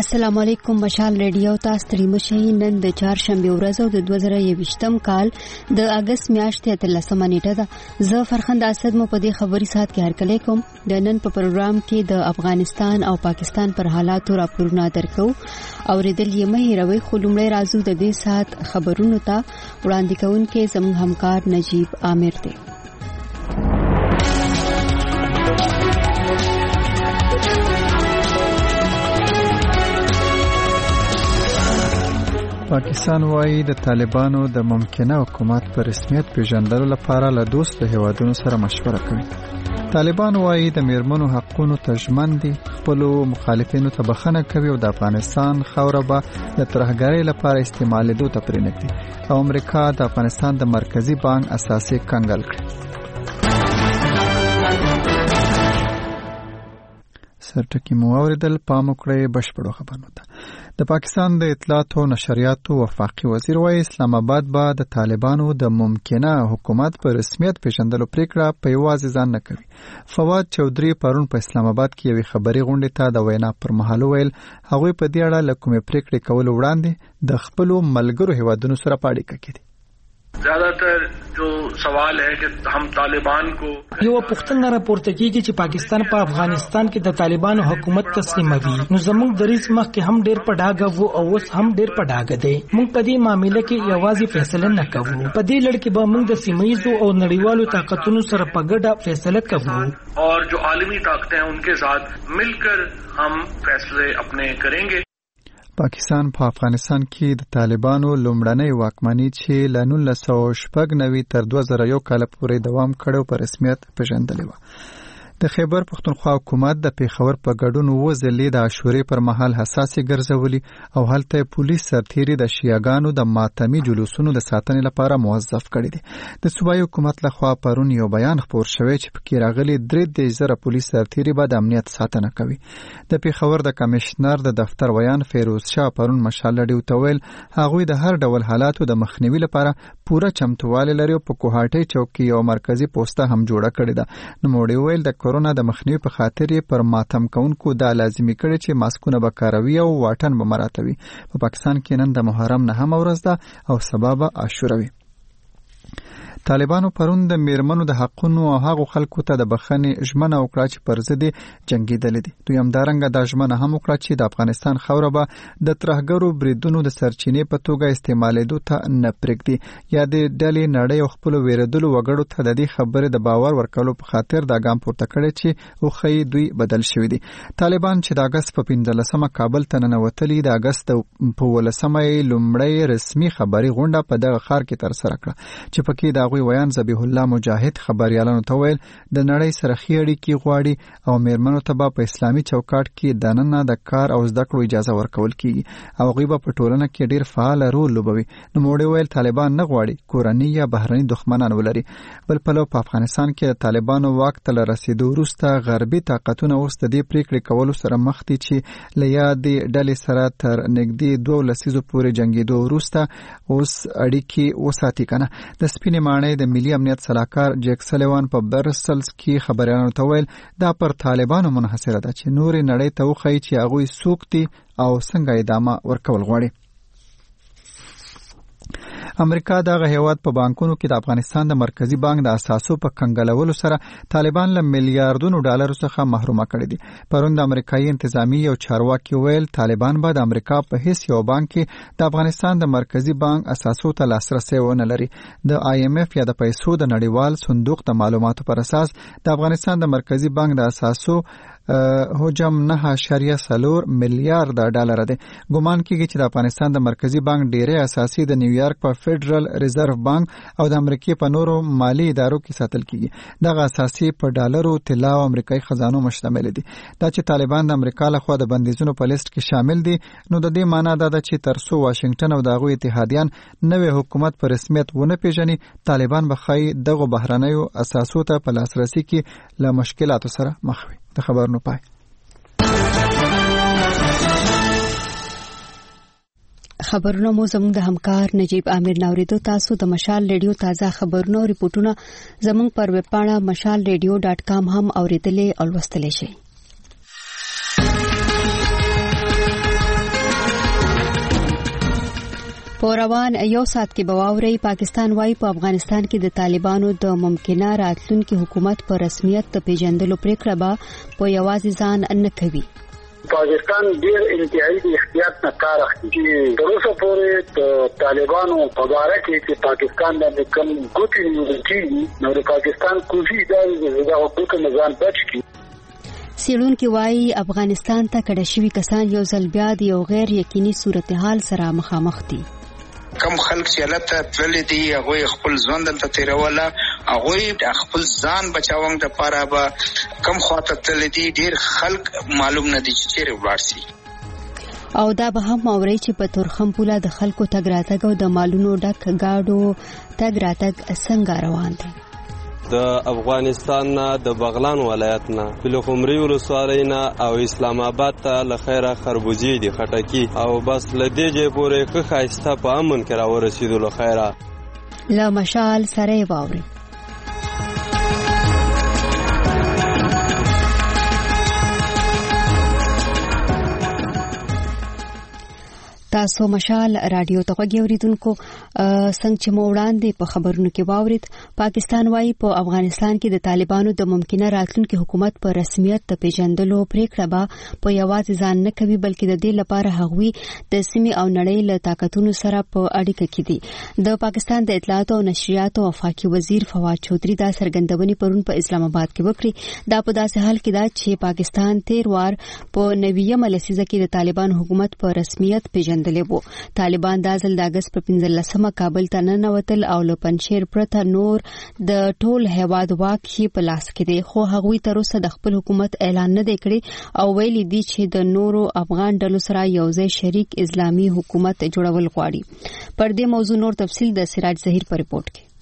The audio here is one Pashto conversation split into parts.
السلام علیکم. مشال ریډیو تاسو ته مشهي نن د چهارشنبه ورځ او د 2020م کال د اگست میاشتې 13 نیټه ده. زه فرخند اسد مو په دې خبري سات کې هرکلی کوم. د نن په پروګرام کې د افغانستان او پاکستان پر حالاتو راپورونه درکو او ریدل یې مې روي خلومړی رازو د دې سات خبرونو ته وړاندې کوونکې زموږ همکار نجیب عامر دی. پاکستان وايي د طالبانو د ممکنه حکومت پر رسمیت پیژندلو لپاره له دوستو هیوادونو سره مشوره کوي. طالبان وايي د میرمنو حقوقو ته ژمن دي، خپل مخالفینو ته بخښنه کوي او د افغانستان خاوره به د ترهګرۍ لپاره استعمالېدو ته پرېنږدي او امریکا د افغانستان د مرکزی بانک اساسي کنګل کړي. سرټکی مو اوریدل پام وکړئ بشپړو خبرونو ته. د پاکستان د اطلاعات او نشریاتو وفاقي وزیر وايي اسلام آباد به د طالبانو د ممکنه حکومت پر رسمیت پیژندلو پریکړه په یوازې ځان نه کوي. فواد چودري پرون په اسلام آباد کې یوې خبري غونډې ته د وینا پر مهال ویل هغوی په دې اړه له کومې پریکړې کولو وړاندې د خپل ملګرو هیوادونو سره په اړیکه کې دي. زیادتر جو سوال ہے کہ ہم طالبان کو یو پختنه راپورته کیږي چې پاکستان په افغانستان کې د طالبانو حکومت تسلیموي. نو زموږ دریس مخ کې هم ډېر پډاګه وو او اوس هم ډېر پډاګه دی. موږ په دې معاملې کې یوازې فیصله نه کوو. په دې لړ کې به موږ د سیمایي او نړیوالو طاقتونو سره په ګډه فیصله کوو اور جو عالمی طاقتیں ہیں ان کے ساتھ مل کر ہم فیصلے اپنے کریں گے. پاکستان په افغانستان کې د طالبانو لومړنۍ واکمني چې له 1996 تر 2001 کال پورې دوام کړو په رسمیت پیژندلې و. د خیبر پختونخوا حکومت د پیښور په ګډون وزلې د عاشورې پر مهال حساسې ګرځولي او هلته پولیس سرتیري د شیعاګانو د ماتمي جلوسونو د ساتنې لپاره موظف کړي دي. د صوبایي حکومت لخوا پرون یو بیان خپور شوی چې پکې راغلي 3,000 پولیس سرتیري به د امنیت ساتنه کوي. د پیښور د کمشنر د دفتر ویان فیروز شاه پرون مشال لډیو ته ویل هغوی د هر ډول حالاتو د مخنیوي لپاره پوره چمتووالی لري او په کوهاټي چوک کې یو مرکزی پوسټه هم جوړه کړې ده. نو موږ ویل د کورونا د مخنیوي په خاطر پر ماتم کونکو دا لازمي کړي چې ماسکونه به کاروي او واټن به مراتوي. په پاکستان کې نن د محرم 9 ورځ ده او سبا به عاشوره وي. طالبانو پرون د میرمنو د حقونو او هغو خلکو ته د بخښنې ژمنه وکړه چې پر ضد جنګېدلې دي. دوی همدارنګه دا ژمنه هم وکړه چې د افغانستان خاوره به د ترهګرو بریدونو د سرچینې په توګه استعمالېدو ته نه پرېږدي. یا د ډلې نړۍ او خپلو ویرېدلو وګړو ته د دې خبرې د باور ورکولو په خاطر دا ګام پورته کړی چې وښیي دوی بدل شوي دي. طالبان چې د اګست په 15 کابل ته ننوتلي د اګست په 18 لومړی رسمي خبري غونډه په دغه ښار کې ترسره کړه چې پکې د هغوی ویان ذبیح الله مجاهد خبريالانو ته ویل د نړۍ سره ښې اړیکې غواړي او میرمنو ته به په اسلامي چوکاټ کې دننه د کار او زده کړو اجازه ورکول کیږي او هغوی به په ټولنه کې ډیر فعال رول لوبوي. نو موږ ویل طالبان نه غواړي کورنۍ یا بهرني دښمنان ولري. بل پلو په افغانستان کې د طالبانو واک ته رسیدو وروسته غربي طاقتونه اوس د دې پریکړې کولو سره مخ دي چې له یادې ډلې سره تر نږدې 2 لسیزو پورې جنګېدو وروسته اوس اړیکې وساتي کنه. د سپینې ماڼۍ د ملي امنیت صلاحکار جیک سلیوان په برسلز کې خبريالانو ته ویل دا پر طالبانو منحصره ده چې نورې نړۍ ته وښیي چې هغوی څوک دي او څنګه ادامه ورکول غواړي. امریکا دغه هیواد په بانکونو کې د افغانستان د مرکزی بانک د اساسو په کنګلولو سره طالبان له میلیارډونو ډالر څخه محرومه کړي دي. پرون د امریکایي انتظامی او چارواکي ویل طالبان به د امریکا په هیڅ یو بانک کې د افغانستان د مرکزی بانک اساسو ته لاسرسي ونه لري. د IMF یا د پیسو د نړیوال صندوق د معلوماتو پر اساس د افغانستان د مرکزی بانک د اساسو حجم 9.4 میلیارډ ډالر دی. ګومان کیږي چې د افغانستان د مرکزی بانک ډیره اساسي د نیویارک په فدرال ریزرو بانک او د امریکای په نورو مالی ادارو کې ساتل کیږي. دغه اساسي په ډالرو، طلا او امریکایي خزانو مشتمل دي. دا چې طالبان د امریکا لخوا د بندیزونو په لیست کې شامل دي نو د دې معنی دا ده چې ترڅو واشنگټن او دغه اتحادیان نوې حکومت په رسمیت ونه پیژني طالبان به خای دغه بهرنیو اساسو ته په لاسرسي کې له مشکلاتو سره مخ وي. د خبرونو پای. خبرونه مو زموږ د همکار نجیب عامر نوریدو. تاسو د مشال ریډیو تازه خبرونه او ریپورتونه زموږ پر ویب پاڼه mashalradio.com هم اوریدلې او لوستلې شئ. په روان یو ساعت کې به واورئ پاکستان وايي په افغانستان کې د طالبانو د ممکنه راتلونکي حکومت په رسمیت پیژندلو پریکړه به په یوازې ځان نه کوي. پاکستان ډیر انتهایی د احتیاط نه کار اخلي چې تر اوسه پورې طالبانو په اړه کې پاکستان د کوم ګوتې نیول کېږي نو د پاکستان کوشش دا دی چې دا حکومت نظام بچ کړي. څېړونکي وايي افغانستان ته کډه شوي کسان یو ځل بیا د یو غیر یقیني صورتحال سره مخامخ دي. کم خلک چې البته تللی دي هغوی خپل ژوند دلته تیروله، هغوی خپل ځان بچاوم دپاره به کم خواته تللی دي. ډېر خلک معلوم نه دي چې چیرې ولاړ سي. او دا به هم اورئ چې په تورخم پوله د خلکو تګ راتګ او د مالونو ډک ګاډو تګ راتګ څنګه روان دی. د افغانستان نه د بغلان ولایت نه پلخمري ولسوالۍ نه او اسلام آباد ته له خیره خربوزې دي خټکي او بس له دې ځای پورې ښه ښایسته په امن کې راورسېدو له خیره. له مشال سره یې واورئ. تاسو مشال رادیو ته غوږی اوریدونکو څنګه چې مو وړاندې په خبرونو کې واورید پاکستان وايي په افغانستان کې د طالبانو د ممکنه راتلونکي حکومت په رسمیت ته پیژندلو پریکړه به په یوازې ځان نه کوي بلکې د دې لپاره هغوی د سیمې او نړۍ له طاقتونو سره په اړیکه کې دي. د پاکستان د اطلاعات او نشریات وفاقي وزیر فواد چودھری دا څرګندونې پرون په اسلام آباد کې وکړي. دا په داسې حال کې ده چې پاکستان 13 وار په 90مه لسیزه کې د طالبان حکومت په رسمیت پیژندل. طالبان د ځل د اگست په 15مه کابل ته ننوتل او له پنځیر پرته نور د ټول هیواد واک یې په لاس کې دی، خو هغوی تر اوسه د خپل حکومت اعلان نه دی کړی او ویلي دي چې د نورو افغان ډلو سره یوځای شریک اسلامي حکومت جوړول غواړي. پر دې موضوع نور تفصیل د سراج ظهیر په ریپورت کې.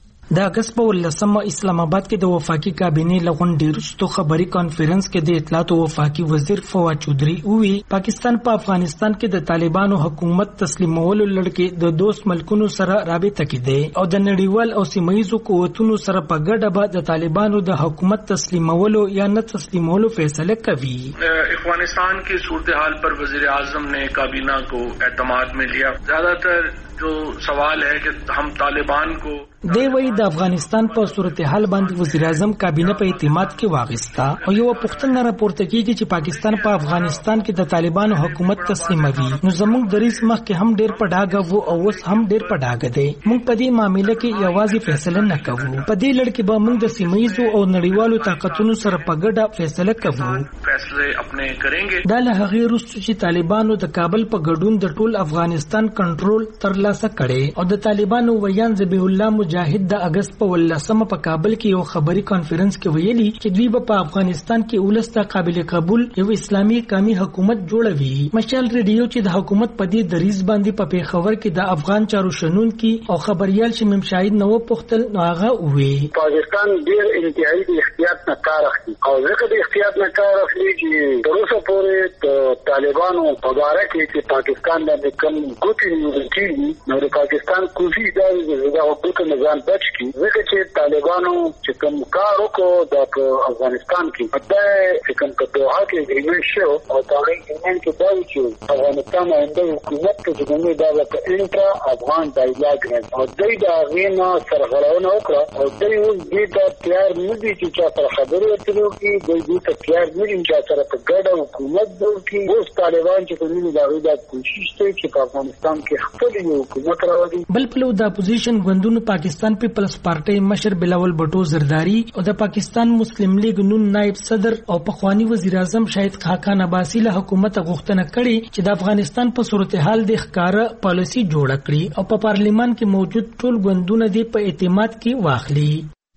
د اگست په 18مه اسلام آباد کې د وفاقي کابینې لغونډې وروسته خبري کانفرنس کې د اطلاعات او وفاقي وزیر فواد چودھری وویل پاکستان په افغانستان کې د طالبانو حکومت تسلیمولو لړ د دوست ملکونو سره رابطه کې دی او د نړیوال او سیمایي قوتونو سره په ګډه به د طالبانو د حکومت تسلیمولو یا نه تسلیمولو فیصله کوي. افغانستان کی صورتحال پر وزیر اعظم نے کابینہ کو اعتماد میں لیا. زیادہ تر جو سوال ہے کہ ہم طالبان کو دی وی د افغانستان په صورتحال باندې وزیر اعظم کابینه په اعتماد کې واغستا او یو پوښتنه راپورته کیږي چې پاکستان په افغانستان کې د طالبانو حکومت تسلیموي نو زموږ دریس مخ کې هم ډیر پډاګه وو او اوس هم ډیر پډاګه دی. موږ په دې معاملې کې یوازې فیصله نه کوو، په دې لړ کې به موږ د سیمایي او نړیوالو طاقتونو سره په ګډه فیصله کوو. فیصله خپل کړنګ. دا له هغه وروسته چې طالبانو د کابل په ګډون د ټول افغانستان کنټرول ترلاسه کړي او د طالبانو ویان ذبیح الله مجاهد د اگست په 18مه په کابل کې یو خبري کانفرنس کې ویلي چې دوی په افغانستان کې ولسته قابل قبول یو اسلامي قومي حکومت جوړوي. مشال ریډیو چې د حکومت په دې دریز باندې په پیښور کې د افغان چارو شنونکي او خبريال شمیم شاهد نو پختل نو هغه وی پاکستان ډیر انتهایی د احتیاط نه کار اخلي او ځکه د احتیاط نه کار اخلي چې تر اوسه پورې طالبانو په اړه کې پاکستان د کوم ګوتې نیول کېږي نو د پاکستان کوشش دا دی چې دا حکومت نظام بچ کی ځکه چې طالبانو چې کوم کار وکړو د افغانستان کې دا چې کوم په دوحه کې اګریمنټ شو او دا اګریمنټ کې دا چې افغانستان د حکومت ته د دا په انټرا افغان ډایلاګ او د غینا سرغړونه وکړه او دوی اوس دې ته تیار نه دي چې چا سره خبرې اترې وکړي، دوی ته تیار نه دي چې سره په ګډه حکومت جوړ کړي. اوس طالبان چې کومې دا کوشش کوي چې په افغانستان کې خپل حکومت راوړي. بل پلو د اپوزیشن غوندونو پاکستان پیپلز پارټي مشر بلاول بټو زرداری او د پاکستان مسلم لیگ نون نائب صدر او پخوانی وزیر اعظم شاهد خاقان عباسی له حکومت غوښتنه کړې چې د افغانستان په صورتحال د ښکارا پالیسی جوړ کړي او په پارلیمان کې موجود ټول غوندونه د په اعتماد کې واخلي.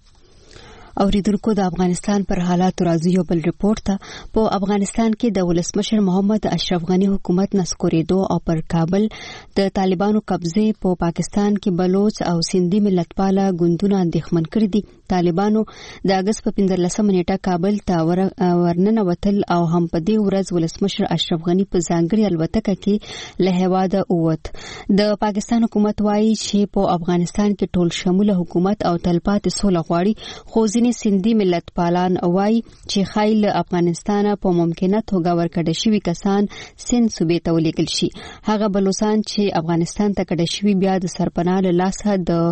اوریدونکو د افغانستان پر حالات راځي یو بل ریپورت ته په افغانستان کې د ولسمشر محمد اشرف غنی حکومت نسکورېدو او پر کابل د طالبانو قبضه په پاکستان کې بلوچ او سندي ملتپاله ګوندونه اندېښمن کړي دي. طالبانو د اگست په 15 نیټه کابل ته ورننه وتل او هم په دې ورځ ولسمشر اشرف غنی په ځانګړي الوتکه کې له هواده اووت. د پاکستان حکومت وایي چې په افغانستان کې ټول شموله حکومت او تلپاتې سوله غواړي، خو ځینې سندي ملت پالان وایي چې خایل افغانستان په ممکنه توګه ورکړل شوي کسان سند صوبې ته ولیږل شي. هغه بلوچستان چې افغانستان ته کډه شوي بیا د سرپناه له لاسه د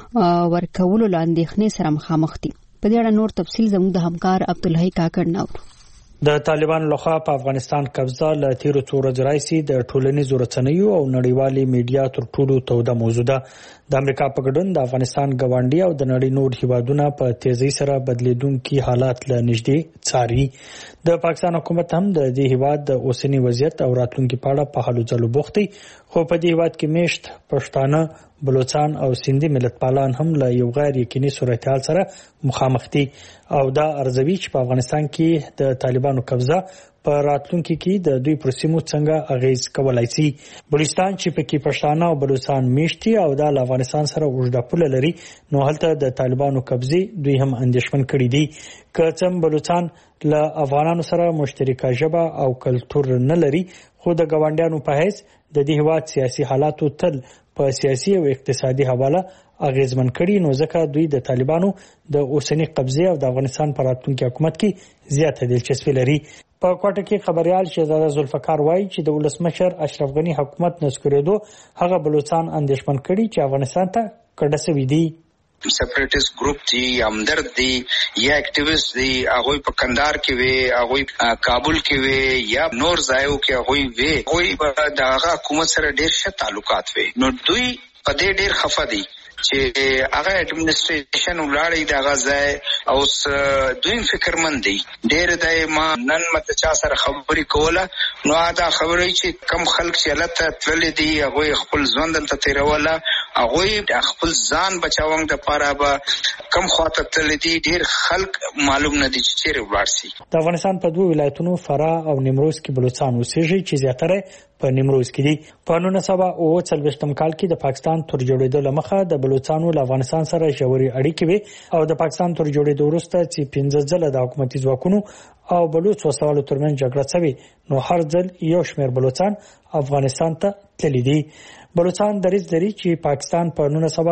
ورکولو له اندېښنې سره مخامخ دي. په دې اړه نور تفصیل زموږ د همکار عبدالحی کاکړ ناورو. د طالبانو لخوا په افغانستان قبضه له تیرو څو ورځو راځي د ټولنیزو رسنیو او نړیوالي میډیا تر ټولو توده موضوع ده. د امریکا په ګډون د افغانستان ګاونډي او د نړۍ نور هیوادونه په تیزی سره بدلیدونکي حالات له نږدې څاري. د پاکستان حکومت هم د دې هیواد د اوسنی وضعیت او راتلونکي په اړه په هلو ځلو بوخت دی، خو په دې هیواد کې میشت پښتانه، بلوچستان او سندي ملت پالان هم له یو غیر یقیني صورتحال سره مخامخ دي او دا ارزوي چې په افغانستان کې د طالبانو قبضه په راتلونکي کې د دوی پر سیمو څنګه اغیز کولای شي. بلوچستان چې پکې پښتانه او بلوچستان میشتي او د افغانستان سره اوږده پوله لري، نو هلته د طالبانو قبضه دوی هم اندېښمن کړي دي. که څنګه بلوچستان له افغانانو سره مشترکه ژبه او کلتور نه لري، خو د ګاونډیانو په حیث د دې هیواد سیاسي حالاتو تل په سیاسي او اقتصادي حواله اغیزمن کړي، نو ځکه دوی د طالبانو د اوسنی قبضه او د افغانستان پر راتلونکي حکومت کې زیاته دلچسپي لري. په کوټه کې خبريال شهزاده ذوالفقار وایي چې د ولسمشر اشرف غنی حکومت نسکریدو هغه بلوچستان اندېښمن کړي چې افغانستان ته کډه شوی دی. سپریټیست ګروپ دي، همدرد دي یا اکټیویست دي، هغه په کندهار کې وي، هغه کابل کې وي یا نور ځایو کې هغه وي، هغه د حکومت سره ډېر ښه تعلقات وي. نو دوی په دې ډېر خفه دي چې هغه اډمنستریشن ولاړی د غزا او دوی فکرمند دي ډېر د ما نن مت چا سره خبرې کوله، نو دا خبرې چې کم خلک چې لته تللی دي هغه خپل ځوند ته تیروله، هغه خپل ځان بچاوم د پاره به کم خاطر تللی دي، ډېر خلک معلوم نه دي چې چیرې ولاړ شي. د افغانستان په دوه ولایتونو فراه او نیمروز کې بلوچستان اوسېږي چې زیاتره په نیمروز کې دي. په 1940 کال کې د پاکستان تر جوړېدو لمخه د بلوچستان له افغانستان سره ژورې اړیکې وي او د پاکستان تر جوړېدو وروسته چې 15 ځله د حکومتي ځواکونو او بلوچ وسوالو ترمنځ جګړه شوې، نو هر ځل یو شمېر بلوچستان افغانستان ته تللی دي. بلوچستان دریځ لري چې پاکستان په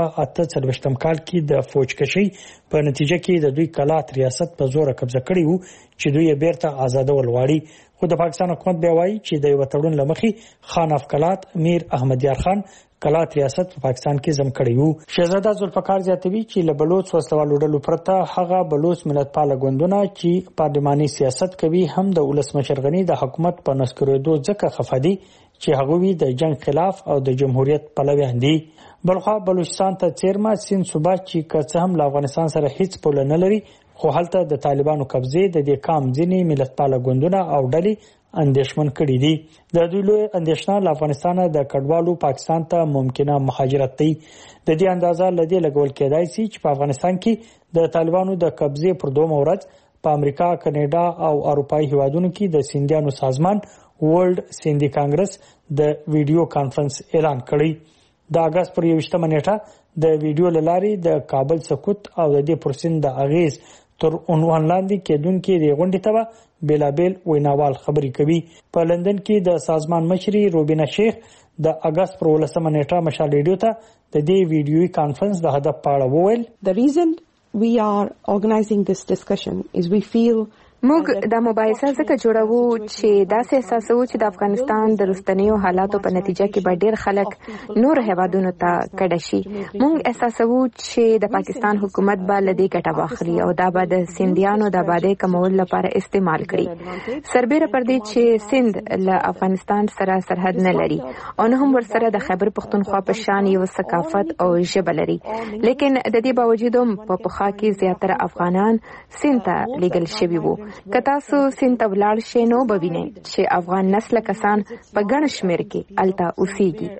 1948 کال کې د فوجکشي په نتیجه کې د دوی کلات ریاست په زور قبضه کړی وو چې دوی بیرته آزادول غواړي، خو د پاکستان حکومت بیا وایي چې د یو تړون لمخې خان اف کلات میر احمد یار خان کلات ریاست په پاکستان کې زم کړی وو. شهزاده ذوالفقار زیاتوي چې له بلوچ وسوالو ډلو پرته هغه بلوچ ملت پال غوندونه چې پارلماني سیاست کوي هم د ولسمشر غنی د حکومت په نسکریدو ځکه خفدي چې هغه د جنگ خلاف او د جمهوریت پلویان دي. بلخوا بلوچستان ته چیرما سین صوبه چې که هم له افغانستان سره هیڅ پوله نه لري، خو هلته د طالبانو قبضه د دې کام ځینی ملت پال غوندونه او ډلې اندېښمن کړي دي. د دوی له اندېښنه له افغانستان د کډوالو پاکستان ته ممکنه مهاجرت دی. د دې اندازه لدې لګول کېدای شي چې په افغانستان کې د طالبانو د قبضه پر دوه ورځ په امریکا، کاناډا او اروپایي هیوادونو کې د سیندیانو سازمان ورلد سیندي کانګرس د ویډیو کانفرنس اعلان کړی. د اگست پر 21 نیټه د ویډیو لاري د کابل سکوت او د دې پرسین د اغیز تر عنوان لاندې کېدونکې د غونډې ته بیلابل ویناوال خبرې کوي. په لندن کې د سازمان مشري روبینا شیخ د اگست پر 19 نیټه مشال ریډیو ته د دې ویډیوي کانفرنس د هدف په اړه وویل. The reason we are organizing this discussion is we feel موږ د مباحثه ځکه جوړوو چې داسې احساسو چې د افغانستان د رستنیو حالاتو په نتیجه کې به ډېر خلک نور هیوادونو ته کډه شي. موږ احساسو چې د پاکستان حکومت به له دې ګټه واخلي او دا به د سیندیانو د آبادۍ کمولو لپاره استعمال کړي. سربېره پر دې چې سند له افغانستان سره سرحد نه لري او نه هم ورسره د خیبر پښتونخوا په شان یو ثقافت او ژبه لري، لیکن د دې باوجود هم په پخوا کې زیاتره افغانان سند ته لیږل شوي وو. که تاسو سند ته ولاړ شئ نو به وینئ چې افغان نسله کسان په ګڼ شمېر کې هلته اوسېږي.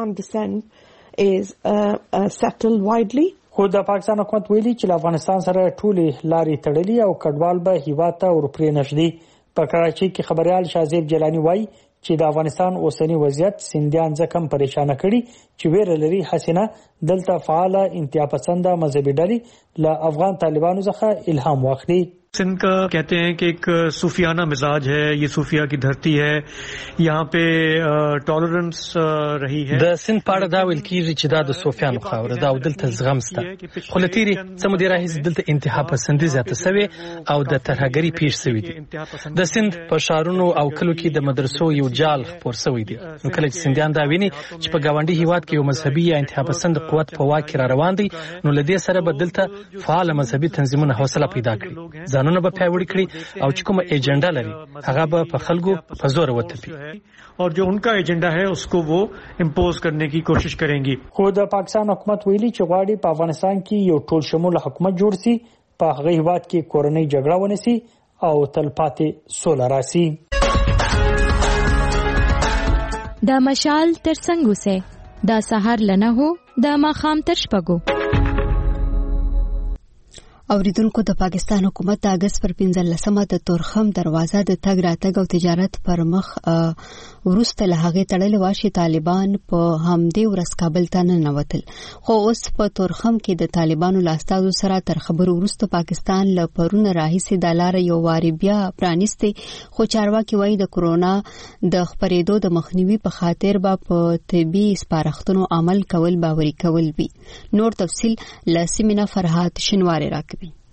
خو د پاکستان حکومت ویلي چې له افغانستان سره ټولې لارې تړلي او کډوال به هیواد ته ورپرې نشدي. په کراچۍ کې خبريال شازیب جیلانی وایي چې د افغانستان اوسنی وضعیت سیندیان ځکه پریشان کړي چې ویره لري حسینه دلته فعاله انتها پسنده مذهبي ډلې له افغان طالبانو څخه الهام واخلي. सिंध का कहते हैं कि एक सूफियाना मिजाज है, ये सूफिया की धरती है, यहाँ पे टॉलरेंस रही है. د سند پاړه دا ویل کیږي چې دا د صوفیانو خاوره ده او دلته زغم شته. خو لتیری سم دی راهیز دلته انتها پسندي زیاته سوي او د ترهګری پیښ سوي دي. د سند په شهرونو او کلو کې د مدرسو یو جال خپور سوي دي. نو کله چې سندیان دا ویني چې په گاونډي هیواد کې یو مذهبي یا انتها پسند قوت په واک را روان دي نو لدې سره به دلته فعال مذهبي تنظیمونه حوصله پیدا کړي. ځانونه به پیاوړي کړي او چې کومه ایجنډا لري هغه به په خلکو په زور وتپي और जो उनका एजेंडा है उसको वो इम्पोज करने की कोशिश करेंगी. خو د پاکستان حکومت ویلي چې غواړي په افغانستان کې یو ټول شموله حکومت جوړ شي, په هغه هیواد کې کورنۍ جګړه ونسي او تلپاتې سوله راسي. دا مشال تر څنګه سه دا سحر لنه هو دا ماخام تر شپګو. اوریدونکو د پاکستان حکومت د اگست پر 15مه د تورخم دروازه د تګ راتګ او تجارت پر مخ ورسته له هغه تړلې واشي طالبان په همدې ورځ کابل ته ننوتل. خو اوس په تورخم کې د طالبانو لاستاو سره تر خبرو ورسته پاکستان له پرونه راهیسې د لار یو واری بیا پرانیسته. خو چارواکي وایي د کرونا د خپرېدو د مخنیوي په خاطر به په طبي سپارښتنو عمل کول باوري کول وي. نور تفصیل له سیمینه فرحات شنواری راکوي.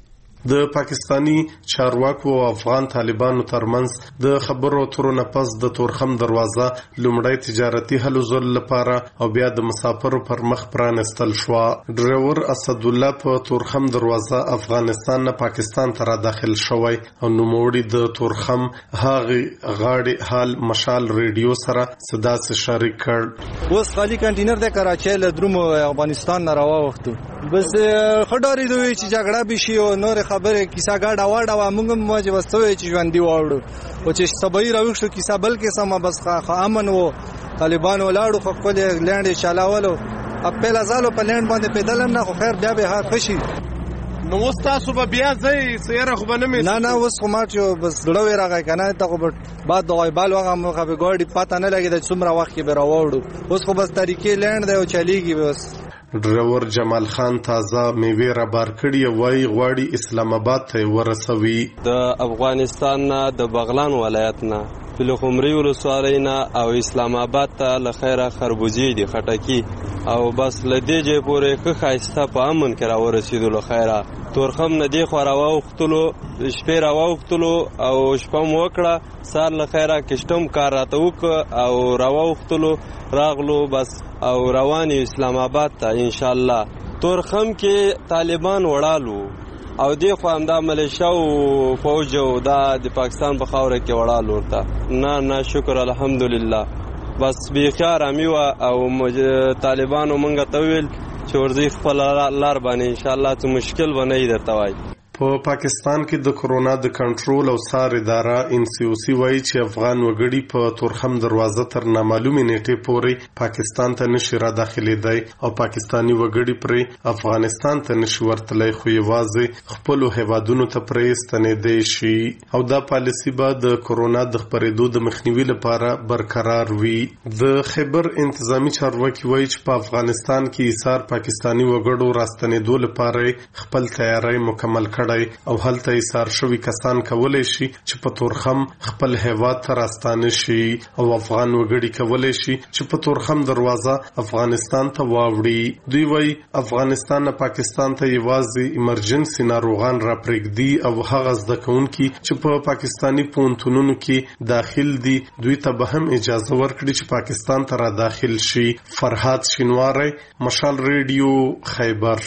د پاکستانی چارواکو او افغان طالبانو ترمنځ د خبرو اترو نه پس د تورخم دروازه لومړی تجارتي هلو ځل لپاره او بیا د مسافرو پر مخ پرانستل شو. ډرایور اسد الله په تورخم دروازه افغانستان نه پاکستان ته را داخل شوی او نوموړي د تورخم هغه غاړي حال مشال ریډیو سره صدا سره شریک کړ. اوس خالی کنټینر د کراچۍ له درومو افغانستان نه راووختو بس خډاري دوی چې جګړه بشي او نور خبره کیسه گاډه واډه و موږ موجه وستوي چې ژوند دی واړو او چې سبای راوښتو کیسه بلکې سم بس خو امن وو طالبان ولاړو خو خپل لند چلاولو خپل ازالو په لند باندې پیدل نه خو خیر بیا به ها خشي نو اوس تاسو به بیا ځئ سیاره خو به نه نه اوس خو ماټو بس ډړو راغی کنه ته خو بعد د غیبال وغه مخه به ګاډي پاته نه لګي د څومره وخت کې به راوړو اوس خو بس طریقې لند دی او چلیږي بس. ډرایور جمال خان تازه میوه را بار کړی وای غواړي اسلام آباد ته ورسوي. د افغانستان نه د بغلان ولایت نه پلخمري ولسوالۍ نه او اسلام آباد ته له خیره خربوزي دي خټکی او بس لدې جې پورې ښه ښایسته په امن کې راورسېدو له خیره. تورخم نه دی خو راوختلو شپې راوختلو او شپه مو وکړه سار له خیره کشتم کار راته وکړه او راوختلو راغلو بس او رواني اسلام آباد ته ان شاء الله. تورخم کې طالبان وړالو او دی خو همدا ملیشیا او فوج او دا د پاکستان په خاوره کې وړالو ورته نه شکر الحمدلله بس بیخیار امیو او طالبانو مونږ ته ویل چې ورځي خپل لار باندې ان شاء الله ته مشکل ونه درته وای. په پاکستان کې د کرونا د کنټرول او څار اداره NCOC وایي چې افغان وګړي په تورخم دروازه تر نامعلومې نیټې پورې پاکستان ته نشي را داخلېدای او پاکستانی وګړي پرې افغانستان ته نشي ورتلای خو یوازې خپل هیوادونو ته پرې ستنېدای شي او دا پالیسي به د کرونا د خپرېدو د مخنیوي لپاره برقرار وي. د خیبر انتظامی چارواکي وایي چې په افغانستان کې ایثار پاکستانی وګړو راستنېدو لپاره خپل تیاری مکمل کړ او هلته ایثار شوی کسان کولای شي چې په تورخم خپل هیواد ته راستانه شي او افغان وګړي کولای شي چې په تورخم دروازه افغانستان ته واوړي. دوی وایي افغانستان نه پاکستان ته یوازې ایمرجنسي ناروغان را پرېږدي او هغه زده کوونکي چې په پاکستانی پوهنتونونو کې داخل دي دوی ته به هم اجازه ورکړي چې پاکستان ته را داخل شي. فرحات شینواری مشال ریډیو خیبر.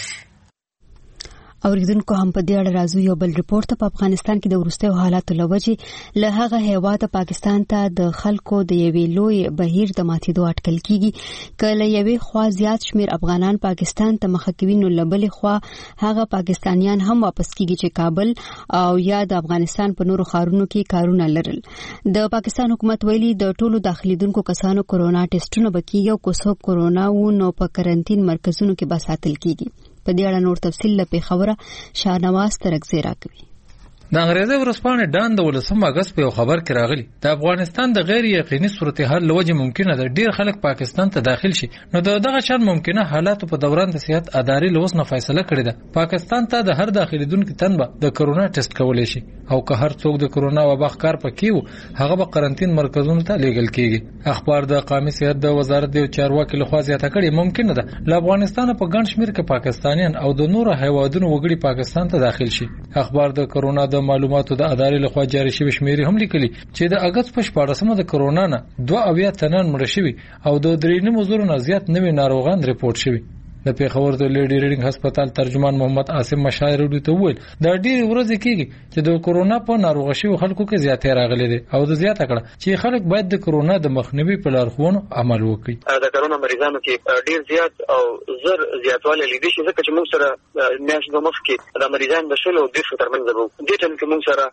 اوریدونکو هم په دې اړه راځو یو بل ریپورت په افغانستان کې د وروستیو حالاتو لوجې له هغه هیواده پاکستان ته د خلکو د یوې لوی بهیر د ماتېدو اټکل کیږي. کله یوې خوا زیات شمیر افغانان پاکستان ته مخه کوي نو لبلې خوا هغه پاکستانیان هم واپس کیږي چې کابل او یا د افغانستان په نورو ښارونو کې کارونه لرل. د پاکستان حکومت ویلي د ټولو داخليدونکو کسانو کرونا ټیسټونه بکیږي او کو څوک کرونا و نو په کرنټین مرکزونو کې بساتل کیږي. په دې اړه نور تفصیل له پیښوره شاهنواز ترکزی راکوي. د انګریزي ورځپاڼې ډان د 18 اگست په خبر کې راغلی د افغانستان د غیر یقیني صورتحال لوجه ممکنه ده ډیر خلک پاکستان ته داخل شي. نو دغه شان ممکنه حالات په دوران د صحت ادارې لوس نه فیصله کړې ده پاکستان ته د هر داخليدونکو تنبه د کرونا ټیسټ کولای شي او که هر څوک د کرونا وبا ښکار پکې وو هغه به قرنټین مرکزونو ته لیږل کیږي. اخبار د قومي صحت د وزارت د چارواکي لخوا زیاته کړې ممکنه ده له افغانستان په ګڼ شمیر کې پاکستانیان او د نورو هیوادونو وګړي پاکستان ته داخل شي. اخبار د کرونا د معلوماتو د ادارې لخوا جاری شوی شمیرې هم لیکلي چې د اگست په 14مه د کرونا نه 2 تنان مړ شوي او د 3.9 نه زیات نوي ناروغان ریپورت شوي. د پیښور د لیډي ریډینګ هسپتال ترجمان محمد عاصم مشاعر ته وویل دا ډېر ورځې کېږي چې د کرونا په ناروغ شوي خلکو کې زیاتې راغلي دي او د زیاته کړه چې خلک باید د کرونا د مخنیوي په لارښوونو عمل وکړي. د کرونا مریضانو کې ډېر زیات او زر زیاتوالی لیدل شي ځکه چې موږ سره میاشت د مخ کې د مریضانو د شلو د شو ترمنځ وو د ټیم کې موږ سره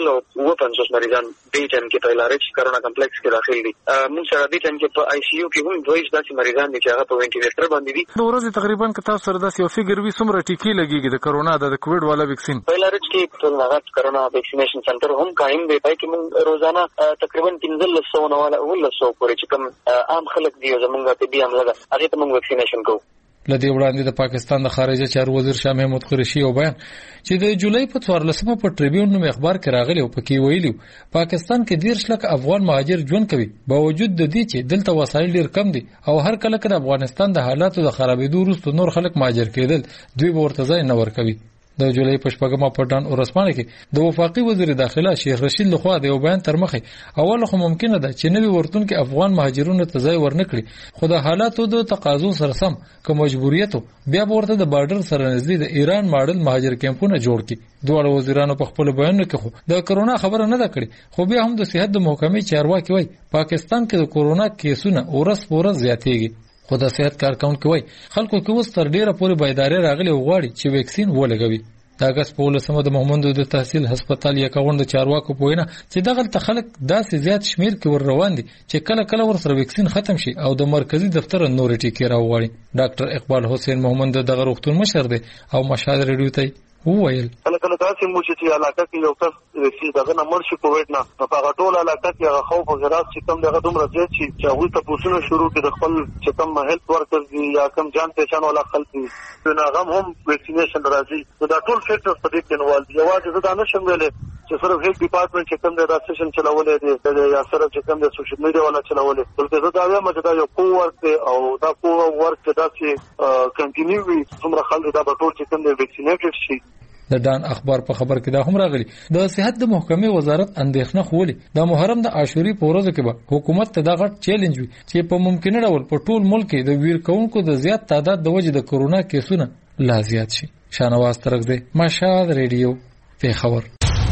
150 مریضان د ټیم کې په لارچ کرونا کمپلیکس کې داخل دي. موږ سره د ټیم کې په آی سی یو کې هم 2 داسې مریضان دي چې هغه په وینټیلیټر باندې دي. د ورځې تقریبا که تاسو سره داسې یو فګر وي څومره ټیکې لګیږي د کرونا د کووډ والا ویکسین په لارچ کې ټول هغه کرونا ویکسینیشن سنټر هم قائم دی پای کې موږ روزانه تقریبا 1500 نه والا 1100 پورې چې کوم عام خلک دی زمونږ ته بیا عمله ده هغه ته موږ ویکسینیشن کوو. لدې وړاندې د پاکستان د خارجه چارو وزیر شاه محمود قریشي یو بیان چې د جولای په 14مه په ټریبیون نوم اخبار کې راغلی او پکې ویلي پاکستان کې 10 لک افغان مهاجر ژوند کوي باوجود د دې چې دلته وسایل ډیر کم دي او هر کله چې افغانستان د حالاتو د خرابېدو وروسته نور خلک مهاجر کېدل دوی ورته ځای نه ورکوي. د جولای په 14مه په ډان ورسپانه کې د وفاقي وزیر داخله شیخ رشید لخوا د یو بیان تر مخه اوله خو ممکنه ده چې نوی ورتونکو افغان مهاجرونو ته ځای ورنکړي خو د حالاتو د تقاضو سره سم کوم مجبوریت بیا ورته د بارډر سره نږدې د ایران ماډل مهاجر کیمپونه جوړ کړي. دوه وزیرانو په خپل بیانونو کې خو د کرونا خبره نه ده کړې خو بیا هم د صحت د محکمې چارواکي وایي پاکستان کې د کرونا کیسونه ورځ په ورځ زیاتېږي خو د صحت کارکونکو وایي خلکو کې اوس تر ډیره پورې بایداري راغلي او غواړي چې ویکسین ولګوي. د اگست په 18مه د محمد د تحصیل هسپتال یو کاوند چارواکو په وینا چې دغه خلک داسې زیات شمیر کې ور روان دي چې کله کله ور سره ویکسین ختم شي او د مرکزی دفتر نور ټیکې راوړي. ډاکټر اقبال حسین محمد دغه روغتون مشر دی او مشاهده ریډیو ته وویل کله تاسو مو چې علاقه کې یو کس چې دغه نمبر شي کووډ نه په هغه ټول علاقه کې هغه خوف او زراعت چې کوم دغه دومره زیات شي چې هغه ته پوښتنه شروع کړي د خپل چې کوم هیلث ورکرز دي یا کوم جان پېژان ولا خلک دي نو هغه هم ویکسینیشن راځي دا ټول فیکټرز په دې کې نوال دي. یوازې دا نه شم ویلې چې صرف هیلث ډپارټمنټ چې کوم د راسټیشن چلاولې دي یا سره چې کوم د سوشل میډیا ولا چلاولې بلکې دا وایم چې دا یو کوورک او دا کوورک دا چې کنټینیو وي څومره خلک دا به ټول چې کوم د ویکسینیټډ شي. د ډان اخبار په خبر کې دا هم راغلی د صحت د محکمې وزارت اندېښنه خولي د محرم د عاشوري په ورځو کې به حکومت ته دا غټ چیلنج وي چې په ممکنه ډول په ټول ملک کې د ویر کونکو د زیات تعداد د وجې د کرونا کیسونه لا زیات شي. شانواز ترغزه مشال ریډیو پیښور.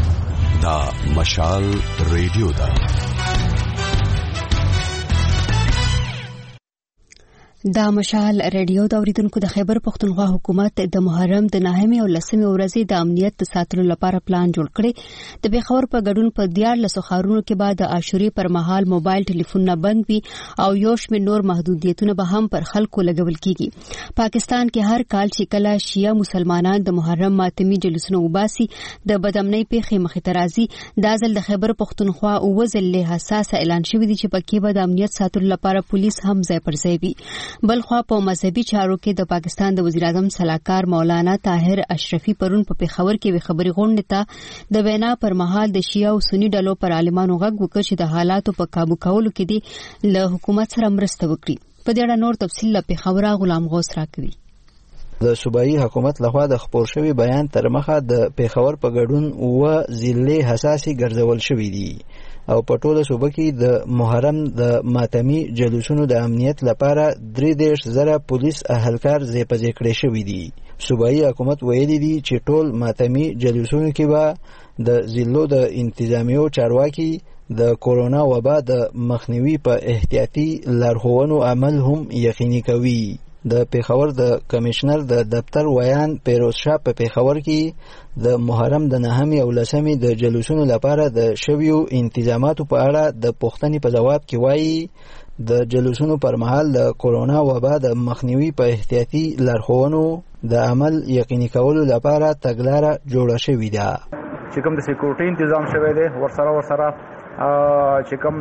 دا مشال ریډیو دا دا مشال ریډیو د اوریدونکو د خیبر پښتونخوا حکومت د محرم د 9مې او 10مې ورځې د امنیت د ساتلو لپاره پلان جوړ کړي. د پیښور په ګډون په 14 ښارونو کې بعد د عاشوري پر مهال موبایل ټلیفونونه بند وي او یو شمېر نور محدودیتونه به هم پر خلکو لګول کیږي. پاکستان کې هر کال چې کله شیعه مسلمانان د محرم ماتمي جلوسونه وباسي د بدامنۍ پیښې مخې ته راځي. دا ځل د خیبر پښتونخوا اووه ځلې حساسه اعلان شوی دی چې پکې به د امنیت ساتلو لپاره پولیس هم ځای پر ځای وي. بلخوا په مذهبي چارو کې د پاکستان د وزیر اعظم صلاحکار مولانا طاهر اشرفي پرون په پیښور کې خبري غونډه ته د وینا پر مهال د شیعه او سنی ډلو پر عالمانو غږ وکړ چې د حالاتو په قابو کولو کې دي له حکومت سره مرسته وکړي. په دې اړه نور تفصیل له پیښور غلام غوث راکوي. د صوبایي حکومت لخوا د خبر شوی بیان تر مخه د پیښور په ګډون و ضلع حساسي ګرځول شوی دي او په ټوله صوبه کې د محرم د ماتمي جلوسونو د امنیت لپاره 33,000 پولیس اهلکار ځای کړي شوی دي. صوبایي حکومت ویلي دي چې ټول ماتمي جلوسونو کې به د ضلعو د انتظامیو چارواکي د کورونا وبا د مخنیوي په احتیاطي لارښوونو عمل هم یقیني کوي. د پیښور د کمشنر د دفتر ویان پیروز شاه په پیښور کې د محرم د 9مې او 10مې د جلوسونو لپاره د شویو انتظاماتو په اړه د پوښتنې په جواب کې وایي د جلوسونو پر مهال د کورونا وبا د مخنیوي په احتیاطي لارښوونو د عمل یقیني کولو لپاره تګلاره جوړه شوې ده. چې کوم د سکیورټي تنظیم شوی دی ورسره چې کوم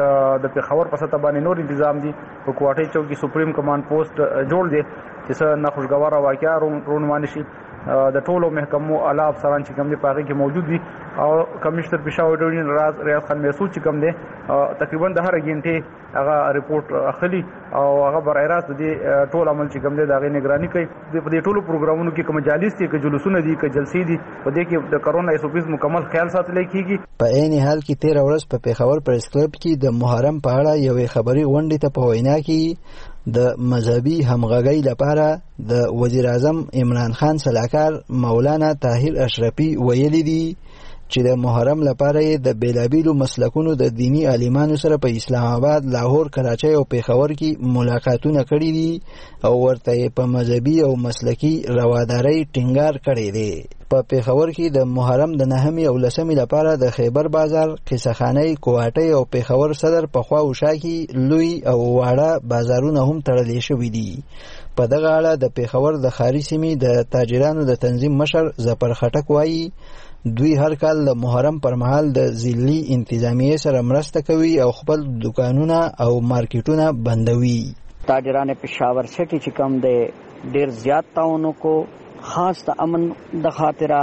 د پیښور په سطح باندې نور تنظیم دي په کوټه چوکي سپریم کمانډ پوسټ جوړ دي چې څه ناخوشګوار واقعیا روانه شي د ټولو محکمو اعلی افسران چې کوم دي پاغي کې موجود دي او کمشنر پېښور ډیویژن ریاض خان محسود چې کوم دي تقریبا د هر غنټه هغه ریپورت اخلي او هغه برای راست دي ټول عمل چې کوم دي دا غي نگرانی کوي په دې ټولو پروګرامونو کې کوم مجالس دي کې جلوسونه دي کې جلسې دي په دې کې د کرونا ایسوپیز مکمل خیال ساتل کیږي په عین حال کې 13 ورځ په پیښور پریس کلب کې د محرم په اړه یوې خبري غونډې ته په وینا کې د مذهبي همغږۍ لپاره د وزیر اعظم عمران خان صلاحکار مولانا طاهر اشرفي ویلي دي چې د محرم لپاره د بیلابیلو مسلکونو د دینی عالمانو سره په اسلام آباد، لاهور، کراچۍ او پیښور کې ملاقاتونه کړي دي او ورته په مذهبي او مسلکي روادارۍ ټینګار کړی دی. په پیښور کې د محرم د 9 او 10 لپاره د خیبر بازار، قصهخانۍ، کوهاټۍ او پیښور صدر په خوا او شا کې لوی او واړه بازارونه هم تړل شوي دي. په دغه اړه د پیښور د خاري سیمې د تاجرانو د تنظیم مشر ظفر خټک وایي دوی هر کال د محرم پر مهال د ضلعي انتظامیې سره مرسته کوي او خپل دکانونه او مارکیټونه بندوي. تاجران پېښور سټي چې کوم دی ډېر زیات تعاون کو خاص د امن د خاطره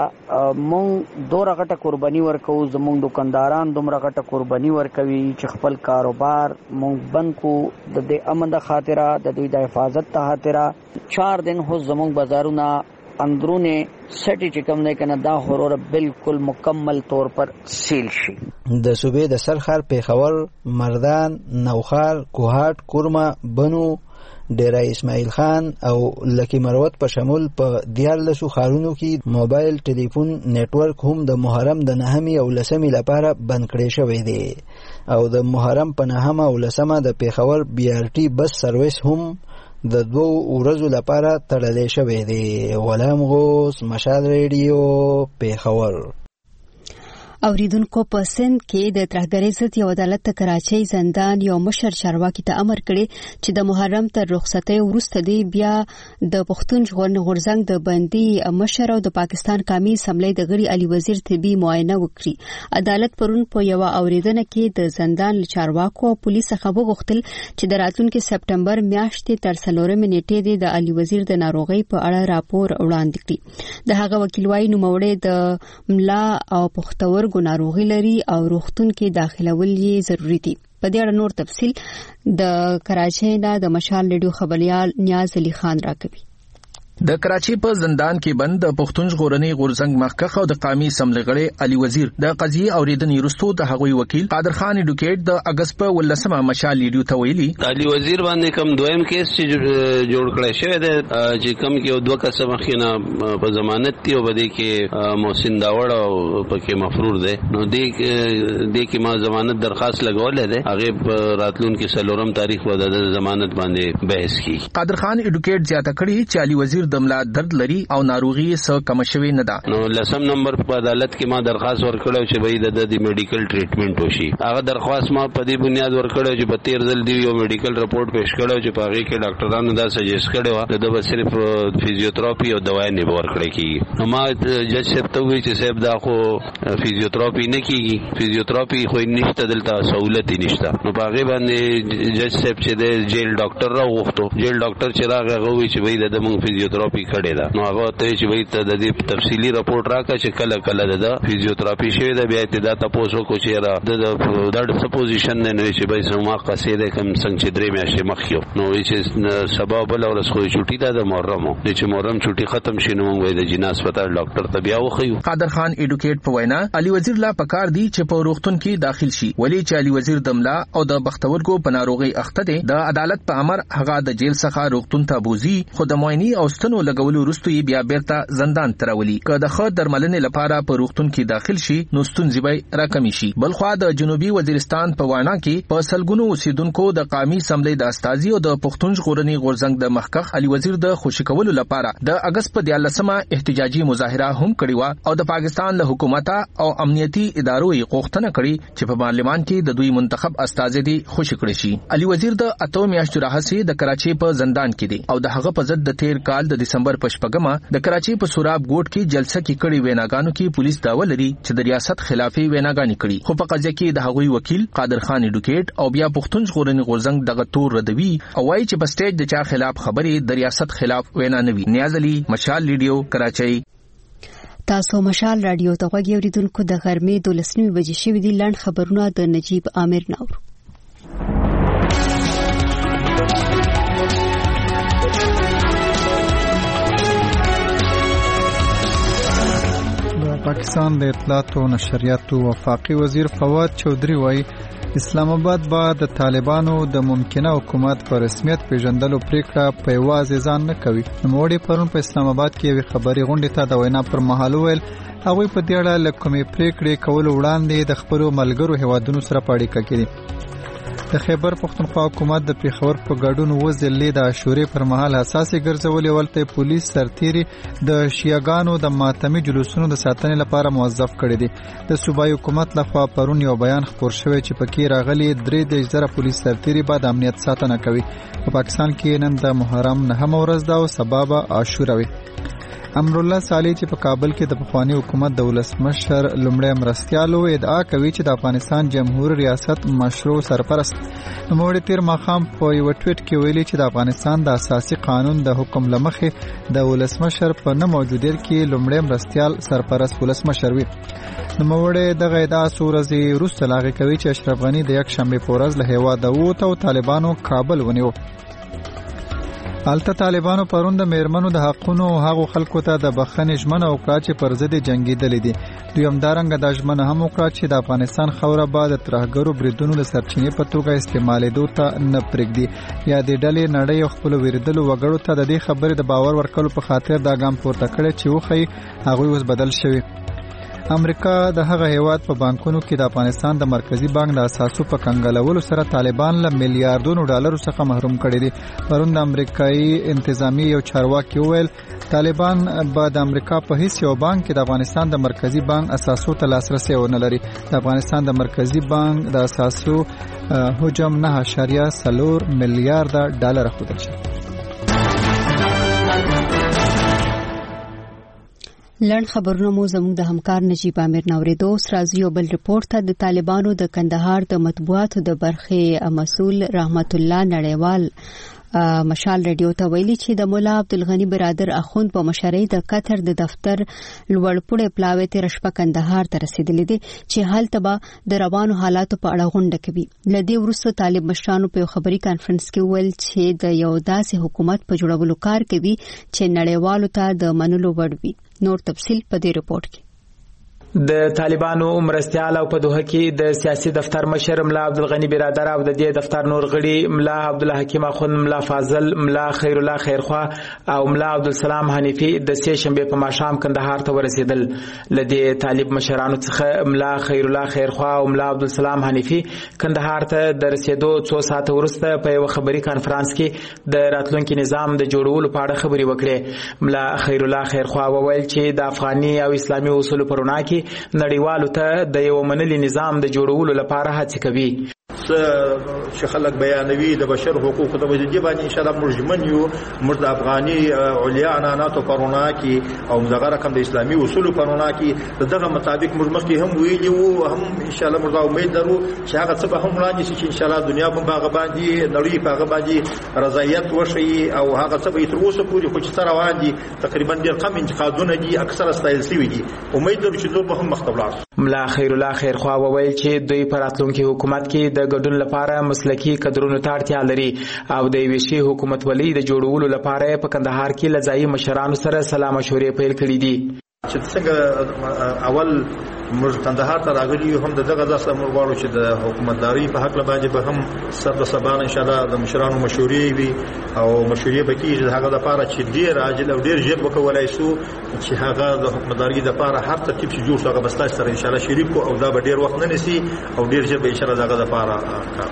مونږ دوره غټه قرباني ورکو، زمونږ دکانداران دومره غټه قرباني ورکوي چې خپل کاروبار مونږ بند کو د دې امن د خاطره، د دوی د حفاظت د خاطره. 4 دن هو زمونږ بازارونه اندرونه سټي چې کوم نه کنه دا هورور بالکل مکمل طور پر سیل شي. د صوبې د سرخار، پیښور، مردان، نوخار، کوهاټ، کورما، بنو، ډیرا اسماعیل خان او لکی مروت په شمول په 14 خارونو کې موبایل ټلیفون نتورک هم د محرم د 9 او 10 لپاره بند کړی شوی دی او د محرم په 9 او 10 د پیښور BRT بس سرویس هم د 2 ورځو لپاره تړل شوی دی. غلام غوث، مشال ریډیو، پیښور. اوریدونکو په سند کې د ترهګرۍ ضد یو عدالت ته کراچۍ زندان یو مشر چارواکي ته امر کړی چې د محرم تر رخصتۍ وروسته دی بیا د پښتون ژغورنې غورځنګ د بندي مشر او د پاکستان قومي اسمبلی د غړي علي وزیر طبي معاینه وکړي. عدالت پرون په یو اوریدنه کې د زندان چارواکو او پولیس څخه وغوښتل چې د راتلونکي سپټمبر میاشتې تر 4 نیټې د علي وزیر د ناروغۍ په اړه راپور وړاندې کړي. د هغه وکیل وايي نوموړی د ملا او پښتور ناروغي لري او روغتون کې داخلول یې ضروری دي. په دې اړه نور تفصیل د کراچۍ د مشال ریډیو خبريال نیاز علي خان راکوي. د کراچۍ په زندان کې بند د پښتون ژغورنې غورځنګ مخکښ او د قومي اسمبلی غړي علي وزیر د قضیې اوریدنې وروسته د هغوی وکیل قادر خان اډوکیټ د اگست په 18 مشال ریډیو ته ویلي علي وزیر باندې کوم دویم کیس چې جوړ کړی شوی دی چې کوم کې 2 کس مخینه په ضمانت دی او بده کې محسن داوړ او پکې مفرور دی. نو دې کې ما ضمانت درخواست لګولې ده، هغه راتلونکي 4 تاریخ و د ضمانت باندې بحث کی. قادر خان اډوکیټ زیاته کړي چې علي وزیر د ملا درد لري او ناروغي سره کم شوی نه ده. نو لسم نمبر په عدالت کې ما درخواست ورکړو چې وای د میډیکل ټریټمنټ وشي. هغه درخواست ما په دې بنیاد ورکړو چې په 13 ځل دی یو میډیکل رپورټ پیښ کړو چې په هغه کې ډاکټرانو دا سجیسټ کړو د به صرف فزیوتراپي او دوايي نه ورکړي کیږي. نو ما جج صاحب ته وی چې صاحب دا خو فزیوتراپي نه کیږي، فزیوتراپي خو نشته دلته سہولت نشته. نو په هغه باندې جج صاحب چې د جیل ډاکټر راوغوښتو، جیل ډاکټر چې راغی وی چې وای د موږ فزیوتراپي کړي دا. نو هغه ته چې وای ته د دې تفصیلی رپورټ راکړه چې کله کله د فزیوتراپي شوی دا بیا ته دا تاسو کو چې را د سپوزیشن نه وي چې به سما قصیده کم څنګه چې درې میاشتې مخکیو. نو چې سبب ول ورس خو چټي دا د محرم چې محرم چټي ختم شینو وای د جنا هسپتال ډاکټر ته بیا وخیو. قادر خان اډوکیټ په وینا علي وزیر لا پکار دی چې په روغتون کې داخل شي، ولی چې علي وزیر دملا او د بختورګو په ناروغي اخته دي. د عدالت په امر هغه د جیل څخه روغتون ته بوزي، خو د معایني او ستنو لګولو وروسته بیا بیرته زندان تراولي. که د خو درملنې لپاره په روغتون کې داخل شي نو ستونزې به راکمې شي. بلخوا د جنوبي وزیرستان په وینا کې په سلګونو اوسیدونکو د قومي اسمبلی د استازي او د پښتون ژغورنې غورځنګ د مخکښ علي وزیر د خوشی کولو لپاره د اگست په 14 احتجاجي مظاهره هم کړې و او د پاکستان له حکومت او امنیتي ادارو یې غوښتنه کړې چې په پارلمان کې د دوی منتخب استازي دي خوشی کړي شي. علي وزیر د 8 میاشتو راهیسې د کراچۍ په زندان کې دی او د هغه په ضد د 13 کال کال د دسمبر په 8 د کراچي په سوراب ګوټ کې جلسه کې کړي ویناګانو کې پولیس داوا لري چې د ریاست خلافي ویناګانې کړي، خو په قضیه کې د هغوی وکیل قادر خان ایډوکیټ او بیا پښتون ژغورنې غورځنګ دغه تور ردوي او وایي چې په سټیج د چا خلاف خبرې د ریاست خلاف وینا نه وي. نیاز علي، مشال ریډیو، کراچۍ. تاسو مشال رادیو ته غوږ اوریدونکو، د غرمې 12 بجې شوې دي. لنډ خبرونه د نجیب عامر نور. پاکستان د اطلاعات او نشریات وفاقي وزیر فواد چودري وایي اسلام آباد به د طالبانو د ممکنه حکومت په رسمیت پیژندلو پریکړه په یوازې ځان نه کوي. نوموړي پرون په اسلام آباد کې یوه خبري غونډه ته د وینا پر مهال ویل هغوی په دې اړه له کومې پریکړې کولو وړاندې د خپلو ملګرو هیوادونو سره په اړیکه کې دي. د خیبر پښتونخوا حکومت د پیښور په ګډون وزلې د عاشورې پر مهال حساسې ګرځولې ولته پولیس سرتيري د شیعاګانو د ماتمي جلوسونو د ساتنې لپاره موظف کړي دي. د صوبایي حکومت لخوا پرون یو بیان خپور شوی چې پکې راغلي 3,000 پولیس سرتيري به د امنیت ساتنه کوي. په پاکستان کې نن د محرم 9 ورځ ده او سبب عاشورا وي. امرالله صالح چې په کابل کې د پخوانی حکومت د ولسمشر لومړی مرستیالو ادعا کوي چې د افغانستان جمهور ریاست مشروع سرپرست. نوموړي تیر ماښام په یو ټویټ کې ویلي چې د افغانستان د اساسي قانون د حکم لمخې د ولسمشر په نه موجودیت کې لومړی مرستیال سرپرست ولسمشر وي. نوموړي دغه ادعا څو ورځې وروسته لاغې کوي چې اشرف غني د یک شنبه په ورځ له هیواده ووته او طالبانو کابل ونیو. الته طالبانو پرون د میرمنو د حقونو او هغو خلکو ته د بخښنې ژمنه وکړه چې پر ضد جنګېدلې دي. دوی همدارنګه دا ژمنه هم وکړه چې د افغانستان خاوره به د ترهګرو بریدونو له سرچینې په توګه استعمالېدو ته نه پرېږدي. یا د ډلې نړۍ او خپلو ویرېدلو وګړو ته د دې خبرې د باور ورکولو په خاطر دا ګام پورته کړی چې وښیي هغوی اوس بدل شوي. امریکا د هغه هیواد په بانکونو کې د افغانستان د مرکزی بانک د اساسو په کنګلولو سره طالبان له میلیارډونو ډالرو څخه محروم کړي دي. پرون د امریکایي انتظامی یو چارواکي وویل طالبان به د امریکا په هیڅ یو بانک کې د افغانستان د مرکزی بانک اساسو ته لاسرسي ونه لري. د افغانستان د مرکزی بانک د اساسو حجم 9.4 میلیارډ ډالر ښودل شوی. لړ خبرونه مو زموږ د همکار نجیب عامر نوریدو. راځي یو بل ریپورت ته. د طالبانو د کندهار د مطبوعاتو د برخې مسؤل رحمت الله نړیوال مشال رادیو ته ویلي چې د مولا عبدالغنی برادر اخوند په مشرۍ د قطر د دفتر لوړپوړې پلاوی تیر شپه کندهار ته رسیدلې دي چې هلته به د روانو حالاتو په اړه غونډه کوي. لدې وروسته طالب مشرانو په خبري کانفرنس کې ویل چې د یو داسې حکومت په جوړولو کار کوي چې نړیوالو ته د منلو وړ وي. نور تفصیل په دې رپورت کې. د طالبانو مرستيال او په دوه کې د سیاسي دفتر مشر ملا عبدالغنی برادر او د دې دفتر نور غړي ملا عبدالله حکیم اخوند، ملا فاضل، ملا خیر الله خیرخوا او ملا عبدالسلام حنیفی د سه شنبه په ماښام کندهار ته ورسېدل. لدې طالب مشرانو څخه ملا خیر الله خیرخوا او ملا عبدالسلام حنیفی کندهار ته د رسیدو 2 ساعت وروسته په یو خبري کانفرنس کې د راتلونکي نظام د جوړولو په اړه خبري وکړې. ملا خیر الله خیرخوا وویل چې د افغاني او اسلامي اصول پرونه کې نړیوالو ته د یو منلي نظام د جوړولو لپاره هڅه کوي. چې خلک بیانوي د بشر حقوقو د وجې باندې ان شاء الله مرجمن یو مرد افغاني علیا عناناتو پرونا کې او دغه رقم د اسلامي اصول پرونا کې دغه مطابق مرمخ کې هم ویلي وو هم ان شاء الله مردا امید درو چې هغه څه به هم وړاندې شي چې ان شاء الله دنیا په هغه باندې نړۍ په هغه باندې رضایت وشي او هغه څه به تر اوسه پورې خو چې روان دي تقریبا ډېر کم انتقادونه دي اکثره ستایل شوي دي. امید درو چې دوی به هم مختبلار. ملا خیر الله خیرخوا وویل چې دوی پر راتلونکي حکومت کې د ګډون لپاره مسلکي کډرونو ته اړتیا لري او د ویشي حکومت ولې د جوړولو لپاره په کندهار کې لځای مشرانو سره سلام مشورې پیل کړې دي. چې څنګه اول موږ کندهار ته راغلي هم دغه ځاسه موږ غواړو چې د حکومتداري په حق باندې به هم سبا سبا ان شاء الله د مشرانو مشورې وي او مشورې به کېږي هغه د لپاره چې ډیر عاجل او ډیر ژر وکولای شو چې هغه د حکومتداري لپاره هر ترتیب چې جوړ هغه بس تاسو سره ان شاء الله شریک او دا به ډیر وخت نه نسی او ډیر ژر به ان شاء الله دغه لپاره کار.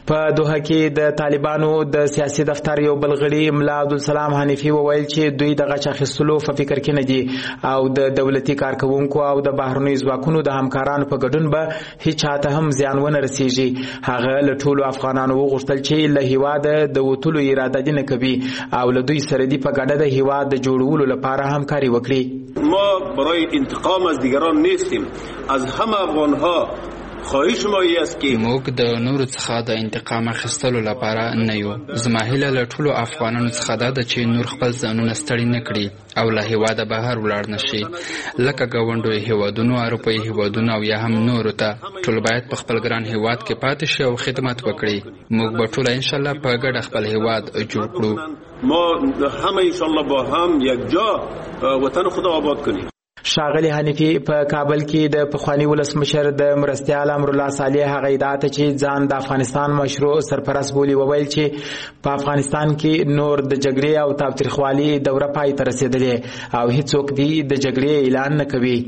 په دوحه کې د طالبانو د سیاسي دفتر یو بلغړي ملا عبدالسلام حنیفي وویل چې دوی د غچ اخیستلو په فکر کې نه دي او د دولتي کارکوونکو او د بهرنیو ځواکونو د همکارانو په ګډون به هیڅ چاته هم زیان ونه رسیږي. هغه له ټولو افغانانو وغوښتل چې له هیواده د وتلو اراده دې نه کوي او له دوی سره دې په ګډه د هیواد د جوړولو لپاره همکاري وکړي. ما برای انتقام از دیگران نیستیم. از همه افغانها خواهش ما است که موږ د نورو څخه د انتقام اخیستلو لپاره نه یو. زما هیله له ټولو افغانانو څخه ده چې نور خپل ځانونه ستړي نه کړي او له هیواده بهر ولاړ نشي لکه ګاونډیو هیوادونو، اروپایي هیوادونو او یا هم نورو ته. ټول باید په خپل ګران هیواد کې پاتې شي او خدمت وکړي. موږ به ټول ان شاء الله په ګډه خپل هیواد جوړ کړو. ما همه ان شاء الله با هم یک جا وطن خود آباد کنیم. ښاغلي حنیفي په کابل کې د پخوانی ولسمشر د مرستیال امرالله صالح هغه ادعا ته چې ځان د افغانستان مشروع سرپرست بولي وویل چې په افغانستان کې نور د جګړې او تاوتریخوالي دوره پای ته رسېدلې او هیڅوک دی د جګړې اعلان نه کوي.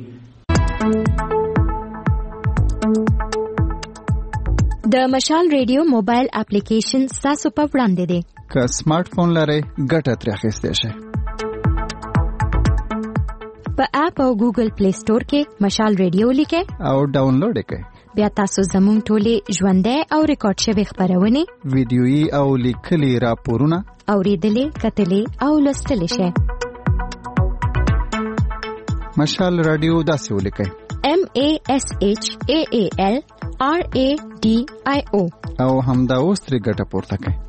د مشال ریډیو موبایل اپلیکیشن ستاسو په وړاندې دی. که سمارټ فون لرئ ګټه ترې اخیستی شئ. په اپ او ګوګل پلی سٹور کې مشال ریډیو لیکئ او ډاونلوډ یې کړئ. بیا تاسو زموږ ټولې ژوندۍ او ریکارډ شوې خپرونې، ویډیويي او لیکلي راپورونه اورېدلې، کتلې او لوستلی شئ. مشال رادیو داسې ولیکئ: MASHAAL RADIO او همدا اوس ترې ګټه پورته کړئ.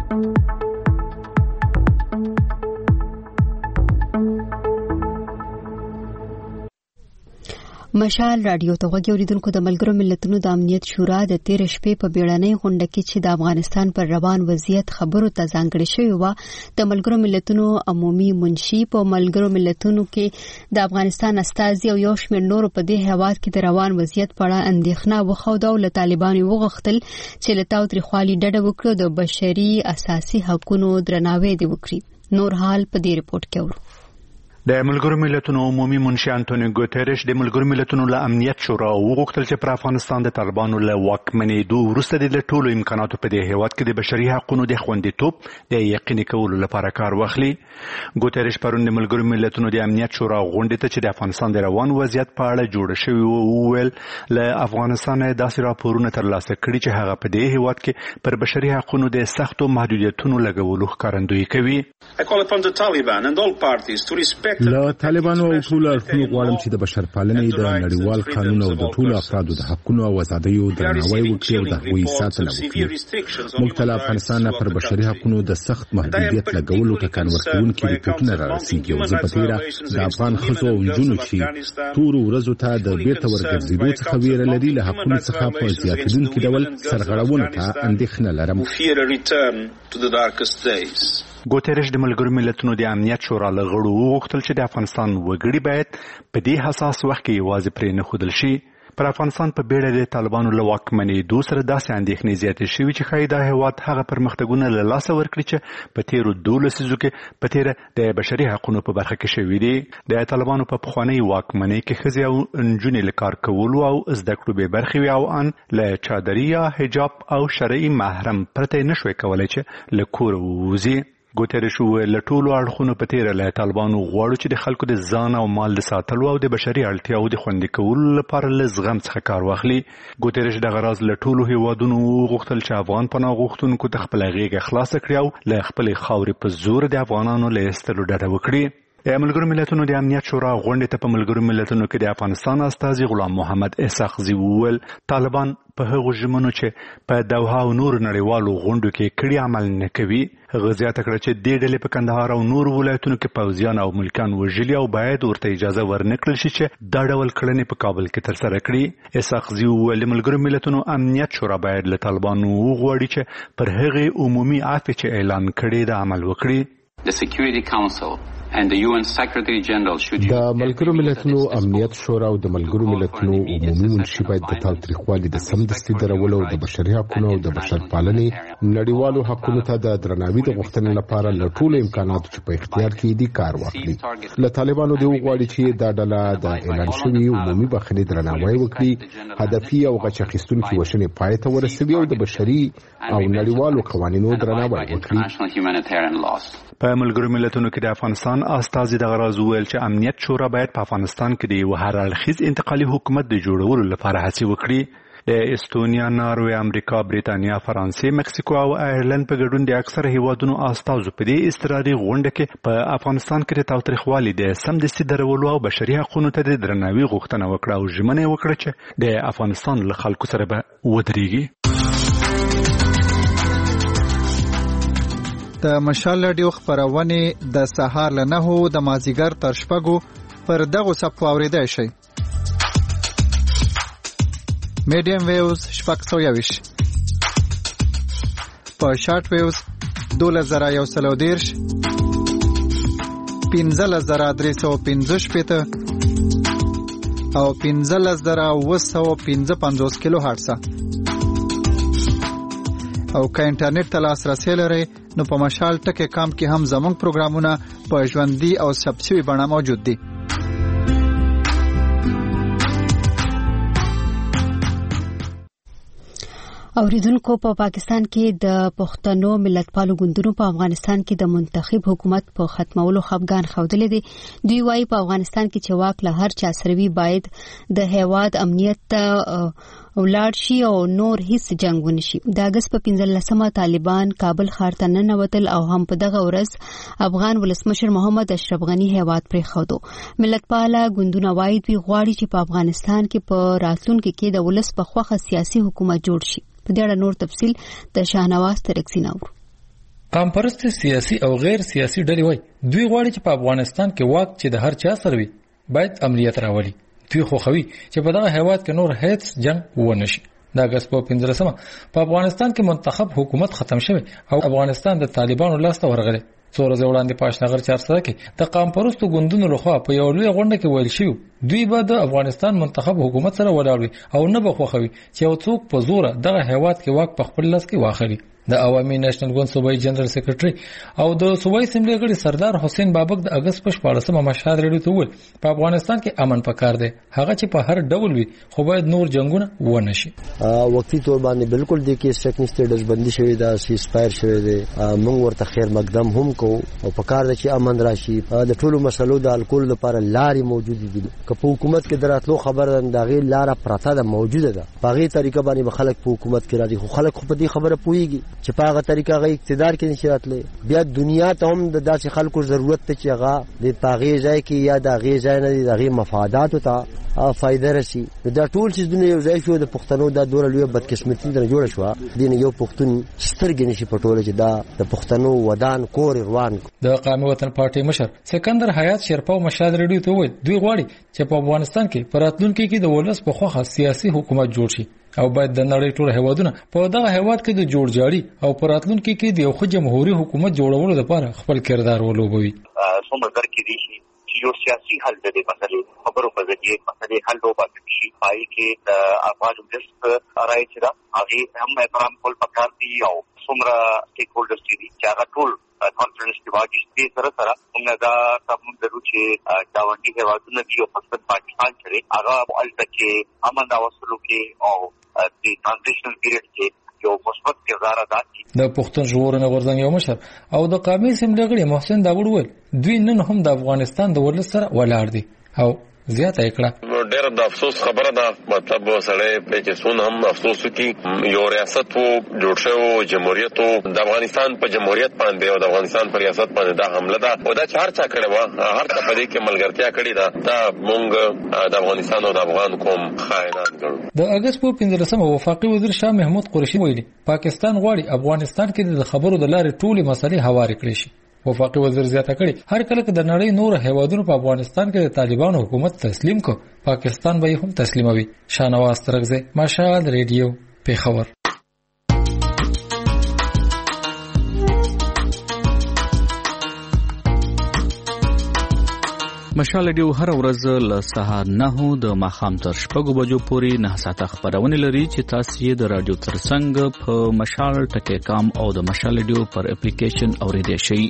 مشال رادیو ته غوږی اوریدونکو، د ملګرو ملتونو د امنیت شورا د تیر شپې په بیړنۍ غونډه کې چې د افغانستان پر روان وضعیت خبرو ته ځانګړې شوې وه، د ملګرو ملتونو عمومي منشي په ملګرو ملتونو کې د افغانستان استازي او یو شمېر نورو په دې هیواد کې د روان وضعیت په اړه اندېښنه وښوده او له طالبانو وغوښتل چې له تاوتریخوالي ډډه وکړي او د بشري اساسي حقوقو درناوی دې وکړي. نور حال په دې ریپورت کې اورو. د ملګرو ملتونو عمومي منشي انټونیو ګوتریش د ملګرو ملتونو له امنیت شورا وغوښتل چې پر افغانستان د طالبانو له واکمنېدو وروسته د ټولو امکاناتو په دې هیواد کې د بشري حقوقو د خوندیتوب د یقیني کولو لپاره کار واخلي. ګوتریش پرون د ملګرو ملتونو د امنیت شورا غونډې ته چې د افغانستان د روان وضعیت په اړه جوړ شوی وویل له افغانستان داسې راپورونه ترلاسه کړي چې هغه په دې هیواد کې پر بشري حقوقو د سختو محدودیتونو لګولو ښکارندویي کوي. له طالبانو او ټولو اړخونو غواړم چې د بشرپالنې د نړیوال قانون او د ټولو افرادو د حقونو او آزادیو درناوی وکړي او د هغوی ساتنه وکړي. موږ ته له افغانستان پر بشري حقونو د سخت محدودیت لګولو ټکان ورکوونکي رپورټونه رارسېږي او زه په تېره د افغان ښځو او نجونو چې تورو ورځو ته د بیرته ورګرځېدو څخه ویره لري له حقونو څخه په زیاتېدونکي ډول سرغړونو ته اندېښنه لرم. ګوتریش د ملګرو ملتونو د امنیت شورا له غړو وغوښتل چې د افغانستان وګړي باید په دې حساس وخت کې یوازې پرې نه ښودل شي. پر افغانستان په بیړه د طالبانو له واکمنېدو سره داسې اندېښنې زیاتې شوي چې ښایي دا هیواد هغه پرمختګونه له لاسه ورکړي چې په تېرو 12 لسیزو کې په تېره د بشري حقوقو په برخه کې شوي دي. د طالبانو په پخوانۍ واکمنۍ کې ښځې او نجونې له کار کولو او زده کړو بې برخې وي او ان له چادري یا حجاب او شرعي محرم پرته یې نشوی کولی چې له کوره ووځي. ګوتریش وویل له ټولو اړخونو په تېره له طالبانو غواړو چې د خلکو د ځان او مال د ساتلو او د بشري اړتیاو د خوندي کولو لپاره له زغم څخه کار واخلي. ګوتریش دغه راز له ټولو هیوادونو وغوښتل چې افغان پناه غوښتونکو ته خپله غېږه خلاصه کړي او له خپلې خاورې په زور د افغانانو له ایستلو ډډه وکړي. د ملګرو ملتونو د امنیت شورا غونډې ته په ملګرو ملتونو کې د افغانستان استازي غلام محمد اسحاقزي وویل طالبان په هغو ژمنو چې په دوحه او نورو نړیوالو غونډو کې کړي عمل نه کوي. هغه زیاته کړه چې دې ډلې په کندهار او نورو ولایتونو کې پوځیان او ملکان وژلي او باید ورته اجازه ورنکړل شي چې دا ډول کړنې په کابل کې ترسره کړي. اسحاقزي وویل ملګرو ملتونو امنیت شورا باید له طالبانو وغواړي چې پر هغې عمومي عفوې چې اعلان کړي د عمل وکړي. The Security Council د ملګرو ملتونو امنیت شورا او د ملګرو ملتونو عمومي منشي باید د تاوتریخوالي د سمدستي درولو او د بشري حقوقو او د بشرپالنې نړیوالو حقوقو ته د درناوي د غوښتنې لپاره له ټولو امکاناتو چې په اختیار کې دي کار واخلي. له طالبانو دی وغواړي چې دا ډله د اعلان شوی عمومي بخښنې درناوی وکړي، هدفي او غچ اخیستونکي وژنې پای ته ورسوي او د بشري او نړیوالو قوانینو درناوی وکړي. په ملګرو ملتونو کې د افغانستان استازي د غراز ویل چې امنیت شورا باید په افغانستان کې د یو هر اړخیز انتقالي حکومت د جوړولو لپاره هڅې وکړي. د استونیا، ناروې، امریکا، بریتانیا، فرانسې، مکسیکو او آیرلند په ګډون د اکثر هیوادونو استازو په دې اضطراري غونډه کې په افغانستان کې د تاوتریخوالي د سمدستي درولو او بشري حقوقو ته د درناوي غوښتنه وکړه او ژمنه وکړه چې د افغانستان له خلکو سره به ودرېږي. د مشال رادیو خبرونه د سهار له 9 د مازیګر تر شپږو پر دغه صفحه اوریدای شئ. میډیم ویوز 620 په شارټ ویوز 2130 15315 او 15955 کیلو هرتز. او که انټرنیټ ته لاسرسي لرئ نو په مشال ټکی کام کې هم زموږ پروګرامونه په ژوندۍ او سبسوي بڼه موجود دي. اوریدونکو په پاکستان کې د پښتنو ملتپالو ګوندونو په افغانستان کې د منتخب حکومت په ختمولو خفګان ښودلې دي. دوی وايي په افغانستان کې چې واک له هر چا سره وي باید د هیواد امنیت ته ولاړ شي او نور هیڅ جنگ ونشي. د اگست په 15مه طالبان کابل ښار ته ننوتل او هم په دغه ورځ افغان ولسمشر محمد اشرف غنی هیواد پرېښود. ملتپاله ګوندونه وايي دوی غواړي چې په افغانستان کې په راتلونکي کې د ولس په خوښه سیاسي حکومت جوړ شي. په دې اړه نور تفصیل د شاهنواز ترکسین اورو. قام پرست سیاسي او غیر سیاسي ډلې وايي دوی غواړي چې په افغانستان کې واک چې د هر چا سره وي باید امنیت راولي. دوی خوښوي چې په دغه هیواد کې نور هیڅ جنگ ونشي. د اگست په 15مه په افغانستان کې منتخب حکومت ختم شوی او افغانستان د طالبانو لاس ته ورغلی. څو ورځې وړاندې په اشنغر 400 کې د قام پرستو ګوندونو لخوا په یو لوی غونډه کې ویل شوی دوی به د افغانستان منتخب حکومت سره ولاړ وي او نه به خوښوي چې یو څوک په زور دغه هیواد کې واک په خپل لاس کې واخلي. د عوامي نېشنل ګوند صوبایي جنرال سیکریټري او د صوبایي اسمبلی غړي سردار حسین بابک د اگست په 14مه مشهد رډیو ته وویل په افغانستان کې امن پکار دی، هغه چې په هر ډول وي خو باید نور جنگونه ونه شي. وقتی طور باندې بالکل د کې سټیکنس ټیډز بندي شوی دا سیز فایر شوی دی. موږ ورته خیر مقدم هم کو او پکار دی چې امن راشي. د ټولو مسلو د الکول لپاره لارې موجود دي. که په حکومت کې دراتلو خبر دا غي لار پراته ده موجوده ده. په هغه طریقه باندې خلک په حکومت کې راځي خو خلک خو په دې خبره پويږي چې په هغه طریقه غي اقتدار کې نشي راتلې. بیا دنیا ته هم د داسې خلکو ضرورت ته چې هغه د پاغي ځای کې یا د هغه ځای نه د هغه مفادات ته فائدہ رسی. دا ټول چې دنیا یو ځای شو د پښتنو د دوره لوی بدقسمتي نه جوړ شو. دین یو پښتون سترګې نشي پټول چې دا د پښتنو ودان کور روان. د قومي وطن پارټي مشر سکندر حیات شیرپاو مشهد رډیو ته وویل دوی غواړي چې په افغانستان کې پراتلونکو کې د ولس په خوخه سیاسي حکومت جوړ شي او باید د نړۍ ټول هیوادونه په دغه هیواد کې د جوړجاړي او پراتلونکو کې د یو ښه جمهوریت حکومت جوړولو لپاره خپل کردار ولوبوي. څومره کې دي یو سیاسي حل د مسلې خبرو په ځای مسلې حل وباسي شي پای کې د افغان ولس راي چې دا هغه هم احترام کول پکار دي او څومره سټیک هولډرز دي چې هغه ټول کانفرنس کې واجب دي سره موږ دا تاسو درو چې دا وړي هیوادونه دی او پاکستان سره هغه الته کې امن او وسلو کې او د ترانزیشنل پیریډ کې یو مثبت کردار ادا کړي. د پښتون ژغورنې غورځنګ یو مشر او د قومي اسمبلی غړي محسن داوود وویل دوی نن هم د افغانستان د ولس سره ولاړ دي او زیاته کړه. ډېر د افسوس خبره ده مطلب سړی په چې سون هم افسوس کی یو ریاست وو جوړ شو جمهوریت د افغانستان په جمهوریت باندې او د افغانستان پر ریاست باندې دا حمله ده او دا چار چا کړي وا هر څه په دې کې ملګرتیا کړې ده دا مونږ د افغانستان او د افغان قوم خائنان ګڼو. د اگست په 15مه وفاقي وزیر شاه محمود قریشي ویلي پاکستان غواړي افغانستان کې د خبرو د لارې ټولې مسلې هوارې کړي شي. وفاقي وزیر زیاته کړي هر کله چې د نړۍ نور هیوادونو په افغانستان کې د طالبانو حکومت تسلیم کو پاکستان به هم تسلیموي. شاهنواز ترکزی مشهد رادیو پیښور. مشال رادیو هر ورځ له سهار 9 د ماښام تر 6 بجو پورې 9 ساعته خبرونه لري چې تاسو یې د رادیو ترڅنګ په مشال.com او د مشال رادیو پر اپلیکیشن اوریدئ شئ.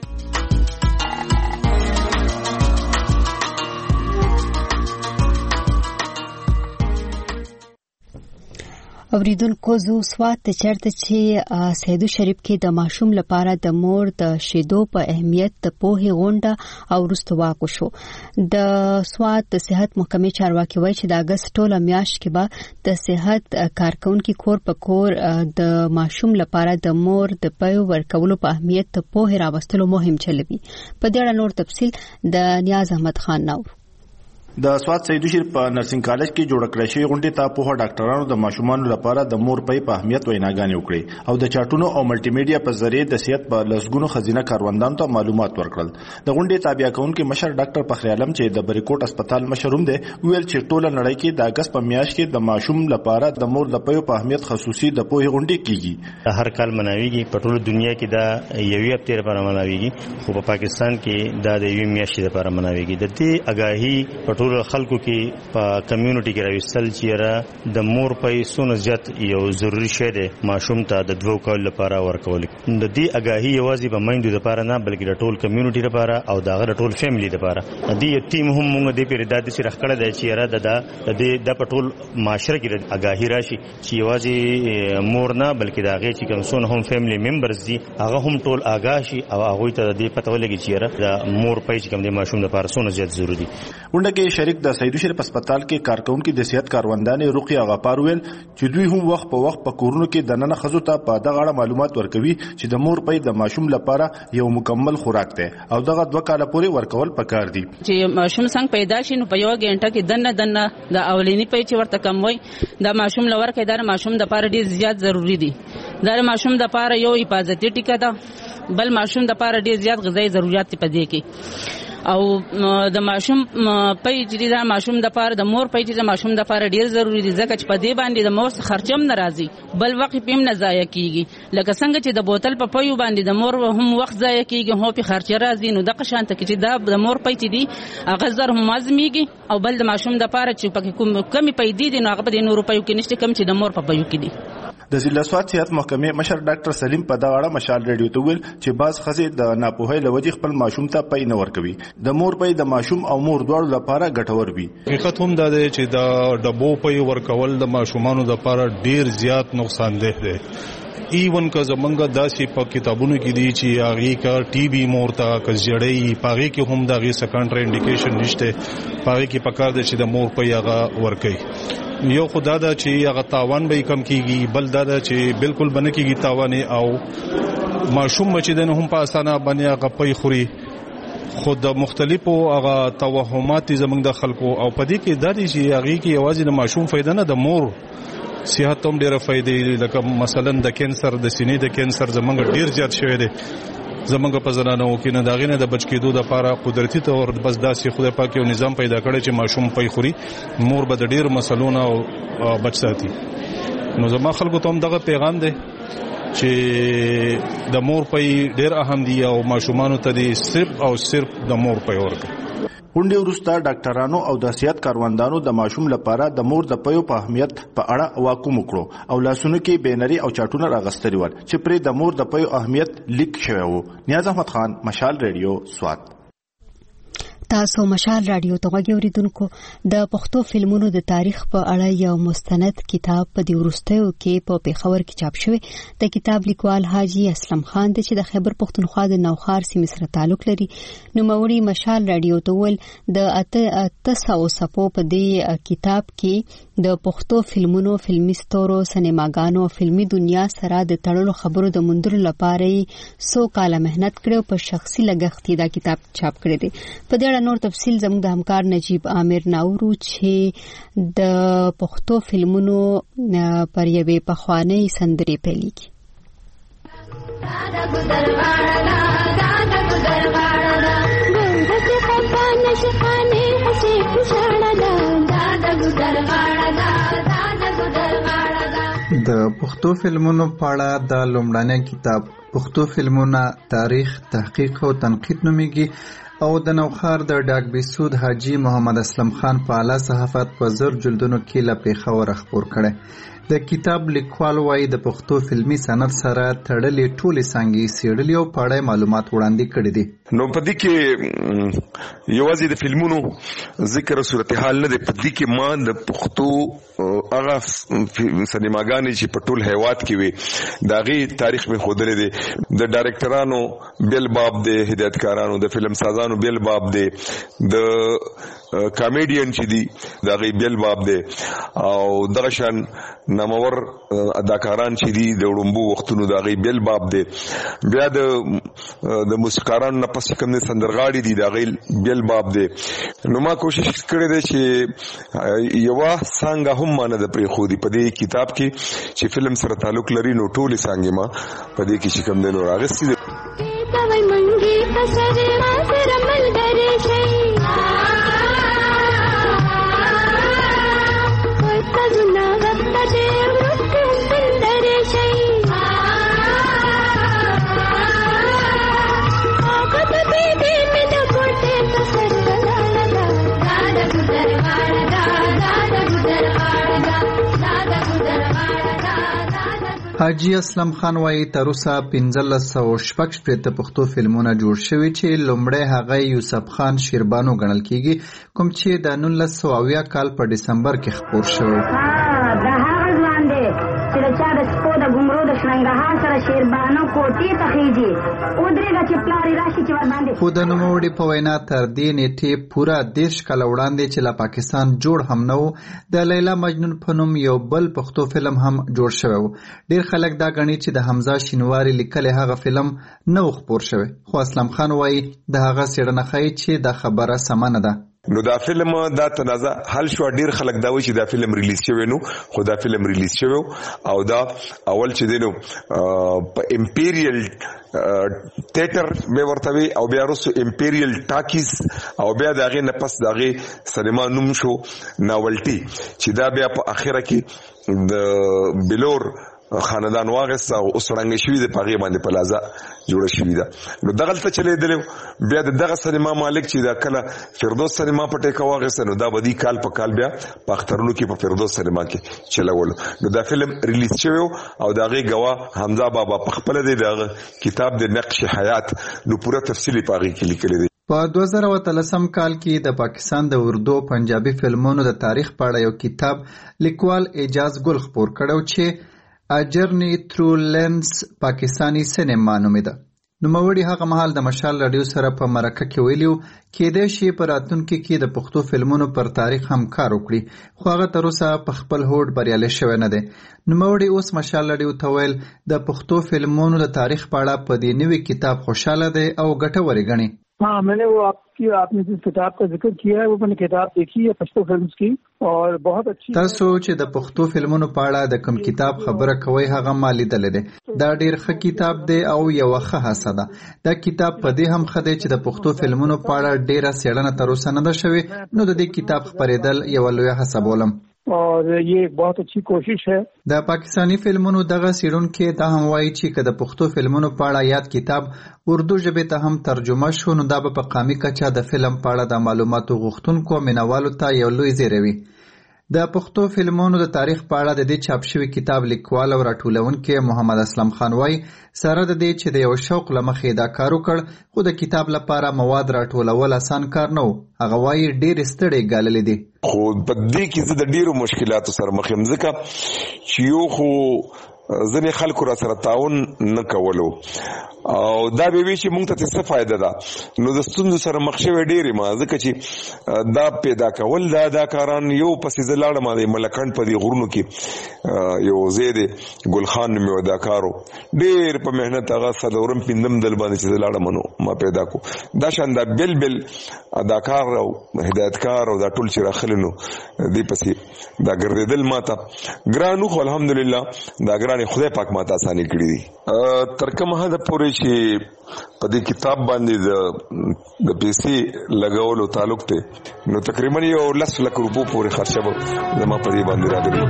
اوریدونکو زو سوات ته چرته چې سیدو شریف کې د ماشوم لپاره د مور د شیدو په اهمیت د پوهې غونډه او وروسته واقع شو. د سوات د صحت محکمې چارواکي وایي چې د اگست ټوله میاشت کې به د صحت کارکونکو کور په کور د ماشوم لپاره د مور د پایو ورکولو په اهمیت د پوهې راوستلو مهم چلوي. په دې اړه نور تفصیل د نیاز احمد خان نور. د سوات سیدو شریف په نرسنګ کالج کې جوړ کړی شوی غونډې ته په ډاکټرانو د ماشومانو لپاره د مور پای په اهمیت ویناګانې وکړي او د چاټونو او ملټي میډیا په ذریعہ د صحت په لسګونو خزینه کاروندانو ته معلومات ورکړل. د غونډې تابع کونکي مشر ډاکټر فخر عالم چې د بریکوټ هسپتال مشروم دی ویل چې ټوله نړۍ کې د اگست په میاشت کې د ماشوم لپاره د مور د پای په اهمیت خصوصي د پوهې غونډې کیږي. هر کال مناويږي په ټوله دنیا کې دا یوې هفته لپاره مناويږي خو په پاکستان کې دا د یوې میاشتې لپاره مناويږي. د دې اگاهي په ټوله خلکو کې په کمیونټي کې راوستل چې د مور په سونه زیات یو ضروری شی دی ماشوم ته د 2 کال لپاره ورکول. د دې اگاهي یوازې په میندو لپاره نه بلکې د ټول کمیونټي لپاره او د ټول فیملی لپاره. د دې ټیم هم موږ د پیریدات چې راخړل دی چې د پټول معاشره کې اگاهي راشي چې یوازې مور نه بلکې د هغه چې کوم سونه هم فیملی ممبرز دي هغه هم ټول آگاه شي او هغه ته د پته ولګي چې د مور په چې کوم د ماشوم لپاره سونه زیات ضروری دي. ونډه کې شریک د سیدو شریف هسپتال کې کارکونکو د صحت کاروندانې رقیه غفار ویل چې دوی هم وخت په وخت په کورونو کې د نن خزو ته په دغه اړه معلومات ورکوي چې د مور پای د ماشوم لپاره یو مکمل خوراک دی او دغه 2 کال پورې ورکول پکار دي. چې ماشوم څنګه پیدا شي نو په یو غنټه کې دنه د اولینی پای چې ورته کم وای د ماشوم لور کې د ماشوم د لپاره ډیر زیات ضروری دي. د ماشوم د لپاره یو حفاظتي ټیکه ده بل ماشوم د لپاره ډیر زیات غذایی ضرورت پدې کې او د ماشوم پای چې د ماشوم د لپاره د مور پای چې د ماشوم د لپاره ډیر ضروری دي ځکه چې په دې باندې د مور خرچم ناراضي بل وخت پم نه ضایع کیږي لکه څنګه چې د بوتل په پایو باندې د مور هم وخت ضایع کیږي هو په خرچه راځي نو د قشانت کې چې د مور پای چې دي هغه زر هم ازميږي او بل د ماشوم د لپاره چې پکې کوم کمی پیدا دي نو هغه د نور پایو کې نشته کم چې د مور په پایو کې دي. د ضلع سوات صحت محکمې مشر ډاکټر سلیم په دغه اړه مشال رادیو ته ویل چې باز خزې د ناپوهۍ لوجې خپل ماشوم ته پای نه ورکوي. د مور پای د ماشوم او مور دواړو لپاره ګټور وي. حقیقت هم دا دی چې د ډبو پای ورکول د ماشومانو لپاره ډیر زیات نقصان ده. ایون که زمونږ داسې په کتابونو کې دي چې هغه کا ټي بي مور ته کزړې پاغي کې هم دغه سکنډري انډیکیشن نشته پاغي کې پکار دي چې د مور پای هغه ورکوي. یو خدا دا چې هغه تاوان به کم کیږي بل دا چې بالکل بنه کیږي تاوان او ماشوم چې دنه هم په اسانه باندې هغه پي خوري. خود مختلفو هغه توهمات زمونږ د خلکو او پدې کې د دې چې هغه کې یوازې د ماشوم فائدہ نه د مور صحت هم ډیره فائدې لکه مثلا د کینسر د سینې د کینسر زمونږ ډیر زیات شوی دی زمونږ په زنانو کې نه داغینه د بچ کېدو لپاره قدرتي تور بس داسې خدای پاک یو نظام پیدا کړی چې ماشوم پي خوري مور به د ډیر مسلونه او بچ ساتي. نو زما خلکو ته هم دغه پیغام دی چې د مور پي ډیر اهم دی او ماشومانو ته دی صرف او صرف د مور پي ورکړي. غونډې وروسته ډاکټرانو او د صحت کاروندانو د ماشوم لپاره د مور د پيو په اهمیت په اړه واکوم وکړو او لاسونو کې بینري او چاټونه راغستري ول چې پرې د مور د پيو اهمیت لیک شوی وو. نیاز احمد خان مشال رادیو سوات. تاسو مشال رادیو ته غوږی اوریدونکو د پښتو فلمونو د تاریخ په اړه یو مستند کتاب په دې وروستیو کې په پیښور کې چاپ شوی. د کتاب لیکوال حاجی اسلم خان دی چې د خیبر پښتونخوا د نوخار سیمې سره تعلق لري. نوموړي مشال رادیو ته ول د 800 صفحو په دې کتاب کې د پښتو فلمونو فلمي ستورو سینماګانو فلمي دنیا سره د تړلو خبرو د موندلو لپاره 100 کاله مهنت کړو په شخصي لګښت دا کتاب چاپ کړی دی. په دې نور تفصیل زموږ د همکار نجیب عامر ناورو چې د پښتو فلمونو پر یوې پخوانۍ سندرې پیلېږي. د پښتو فلمونو په اړه د لومړني کتاب پښتو فلمونه تاریخ تحقیق او تنقید نومیږي او د نوخار د ډاک بیسود حاجی محمد اسلم خان په اعلی صحافت په 10 جلدونو کې له پیښور خبر کړي. د کتاب لیکوال وايي د پښتو فلمي صنعت سره تړلې ټولې څانګې څېړلې او په اړه معلومات وړاندې کړي دي. نو په دې کې یوازې د فلمونو ذکر صورتحال نه دی، په دې کې ما د پښتو هغه سینماګانې چې په ټول هیواد کې وي د هغې تاریخ مې ښودلی دی. د ډایرکټرانو بیل باب دی، هدایتکارانو د فلم سازانو بیل باب دی، د کامیډین چې دي د هغې بیل باب دی، او دغه شان نامور اداکاران چې دي د وړومبو وختونو د هغې بیل باب دی. بیا د موسیقارانو نه پس کوم سندرغاړي دي د هغې بیل باب دی. نو ما کوشش کړی دی چې یوه څانګه هم ما نه ده پرېښودې په دې کتاب کې چې فلم سره تعلق لري، نو ټولې څانګې ما په دې کې چې کوم دی نو راغستې دي. حاجی اسلم خان وايي تر اوسه 1516 پښتو فلمونه جوړ شوي چې لومړی هغه یوسف خان شیربانو ګڼل کیږي، کوم چې د 1980 کال په ډسمبر کې خپور شو. د هغه ځوان دی چې د چا د سپو د ګمرو د شرنګهار سره شیربانو کوټې ته خیږي ودرېږه چې پلار یې راشي چې ورباندې. خو د نوموړي په وینا تر دې نیټې پوره 10 کاله وړاندې چې له پاکستان جوړ هم نه و، د لیلا مجنون په نوم یو بل پښتو فلم هم جوړ شوی و. ډېر خلک دا ګڼي چې د حمزه شینواري لیکلی هغه فلم نه و خپور شوی، خو اسلم خان وایي د هغه څېړنه ښایي چې دا خبره سمه نه ده. نو دا فلم دا تنازع حل شو. ډیر خلک دا وایي چې دا فلم ریلیز شوی نو، خو دا فلم ریلیز شوی او دا اول چې دی نو په امپیریل تیټر مې ورته وی او بیا وروسته امپیریل ټاکیز او بیا د هغې نه پس د هغې سینما نوم شو ناولټي، چې دا بیا په اخره کې د بلور خاندان واغسته او اوس ړنګه شوي ده، په هغې باندې پلازه جوړه شوي ده. نو دغلته چلېدلی بیا د دغه سینما مالک چې دا کله فردوس سینما په ټیکه واغسته، نو دا به دي کال په کال بیا په اخترونو کې په فردوس سینما کې چلولو. نو دا فلم ریلیز شوی او د هغې ګواه حمزه بابا په خپله دی د هغه کتاب د نقش حیات نو پوره تفصیل په هغې کې لیکلی دی. په 2013 کال کې د پاکستان د اردو پنجابي فلمونو د تاریخ په اړه یو کتاب لیکوال اعجاز ګل خپور کړی چې A Journey Through Lens پاکستانی سینما نومیده. نوموړي هغه مهال د مشال راډیو سره په مرکه کې ویلي کېدای شي په راتلونکي کې د پښتو فلمونو پر تاریخ هم کار وکړي، خو هغه تر اوسه په خپل هوډ بریالی شوی نه دی. نوموړي اوس مشال راډیو ته ویل د پښتو فلمونو د تاریخ په اړه په دې نوي کتاب خوشحاله دی او ګټورې ګڼي. हाँ, मैंने वो आपने जिस किताब का जिक्र किया है वो मैंने किताब देखी है पश्तो फिल्म्स की और बहुत अच्छी. تاسو چې د پښتو فلمونو په اړه د کوم کتاب خبره کوئ هغه ما لیدلی دی. دا ډېر ښه کتاب دی او یوه ښه هڅه ده. دا کتاب په دې هم ښه دی چې د پښتو فلمونو په اړه ډېره څېړنه تر اوسه نه ده شوې، نو د دې کتاب خپرېدل یوه لویه هڅه بولم. और ये बहुत अच्छी कोशिश है. د پاکستانی فلمونو دغه څېړونکي دا هم وایي چې که د پښتو فلمونو په اړه یاد کتاب اردو ژبې ته هم ترجمه شو، نو دا به په قامي کچه د فلم په اړه د معلوماتو غوښتونکو مینوالو ته یو لوی زیری وي. د پښتو فلمونو د تاریخ په اړه د دې چاپ شوي کتاب لیکوال او راټولونکی محمد اسلم خان وایي سره د دې چې د یو شوق له مخې دا کار وکړ، خو د کتاب لپاره مواد راټولول اسان کار نه و. هغه وایي ډېرې ستړې ګاللې دي. خو په دې کې زه د ډېرو مشکلاتو سره مخ یم، ځکه چې یو خو ځینې خلکو را سره تعاون نه کولو او دا به وي چې موږ ته څه فایده ده. نو د ستونزو سره مخ شوی ډېرې ما، ځکه چې دا پیدا کول دا اداکاران یو پسې زه لاړم د ملکنډ په دې غرونو کې یو ځای دی ګلخان نوم یو اداکارو ډېر په محنت هغه څلورم پنځم دل باندې چې زه لاړم نو ما پیدا کو. دا شان دا بل بل اداکار او هدایتکار او دا ټول چې راخلي نو دې پسې دا ګرځېدل ما ته ګران خو الحمدلله دا ګران خدای پاک ماته اساني کړي دي. تر کومه حده پورې چې په دې کتاب باندې د پیسې لګولو تعلق ته نو تقریبا یو 10 لک روپو پورې خرچه به زما په دې باندې راغلی.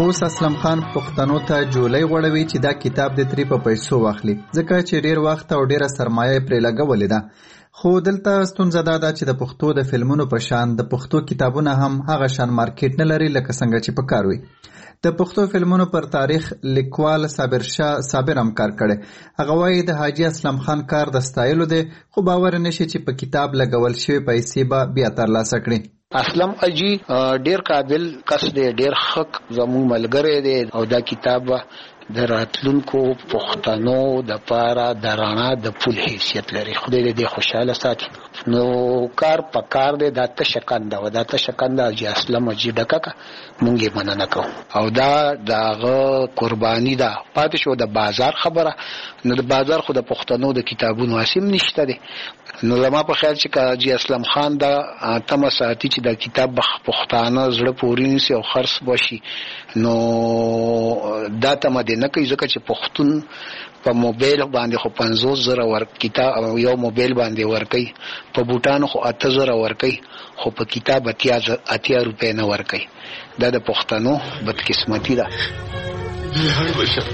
اوس اسلم خان پښتنو ته جولای غوړوي چې دا کتاب د تری په پیسو واخلي ځکه چې ډیر وخت او ډیره سرمایه پرې لګولې ده خو دلته ستونزه ده چې د پښتو د فلمونو په شان د پښتو کتابونه هم هغه شان مارکیټ نه لري لکه څنګه چې پکار وي د پښتو فلمونو پر تاریخ لیکوال صابر شاه صابر هم کار کړي هغه وايي د حاجی اسلم خان کار د ستایلو دی خو باور نشي چې په کتاب لګول شوی پیسې به بیا ترلاسه کړي اسلم اجي ډیر قابل کس دی ډیر حق زمو ملګری دی او دا کتاب د راتلونکو پښتنو د پاره د رڼا د پول حیثیت لري خدای دې خوشاله ساتي نو کار پکار دی د تشکند او د تشکند اجي اسلم اجي ډکا مونږه مننه کوو او دا دغه قرباني ده پاتې شو د بازار خبره نو د بازار خو د پښتنو د کتابونو اسیم نشته دي نو لمه په خیال چې اجي اسلم خان دا تم ساتي چې د کتاب پښتانه زړه پوري نسی او خرڅ بشي نو دا تم دې نه کوي ځکه چې پښتون په موبایل باندې خو 50,000 ور کتاب یو موبایل باندې ورکي په بوټانو خو 80,000 ورکي خو په کتاب 80 روپے نه ورکي دا د پښتنو بدقسمتي ده هر بشر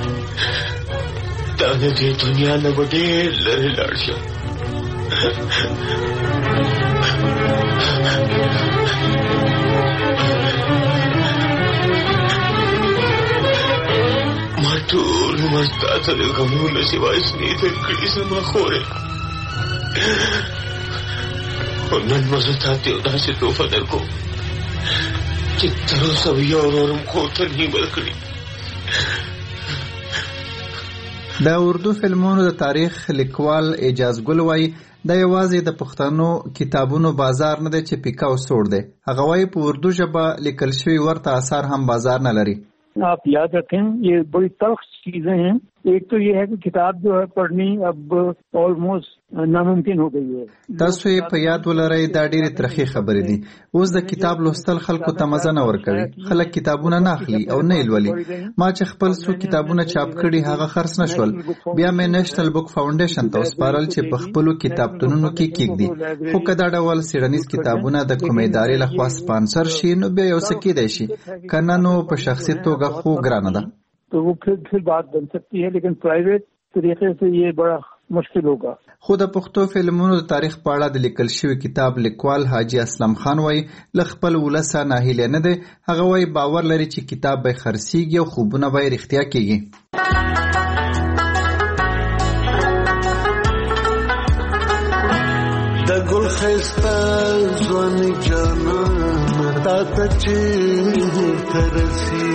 دا د دنیا نه وډې لری لارشه ټول مستاته د غمونو سیوای سنې ته کړي سما خوره نن مزه تاسو داسې توفه درکو چې تر اوسه یو ورم کوته نه ورکړي د اردو فلمونو د تاریخ لیکوال اعجاز ګل وايي دا یوازې د پښتنو کتابونو بازار نه دی چې پیکا او سوړ دی هغه وايي په اردو ژبه لیکل شوی ورته اثر هم بازار نه لري आप याद रखें ये बड़ी तल्ख चीजें हैं एक तो ये है कि किताब जो है पढ़नी अब ऑलमोस्ट नामुमकिन हो गई है تاسو یې په یاد ولرئ دا ډېرې ترخې خبرې دي اوس د کتاب لوستل خلکو ته مزه نه ورکوي خلک کتابونه نه اخلي او نه یې لولي ما چې خپل څو کتابونه چاپ کړي هغه خرڅ نه شول بیا مې نېشنل بک فاونډیشن ته وسپارل چې په خپلو کتابتونونو کې کېږدي خو که دا ډول څېړنیز کتابونه د کومې ادارې لخوا سپانسر شي نو بیا یو څه کېدی شي که نه نو په شخصي توګه خو ګرانه ده तो वो फिर बात बन सकती है लेकिन प्राइवेट तरीके से ये बड़ा मुश्किल होगा خو د پښتو فلمونو د تاریخ په اړه د لیکل شوی کتاب لیکوال حاجی اسلم خان وايي ل خپل ولسه ناهیله نه دی هغه وايي باور لري چې کتاب به خرڅيږي او خوبونه به رښتیا کیږي د ګل خسته ځوان جانان تا ته چې ترسي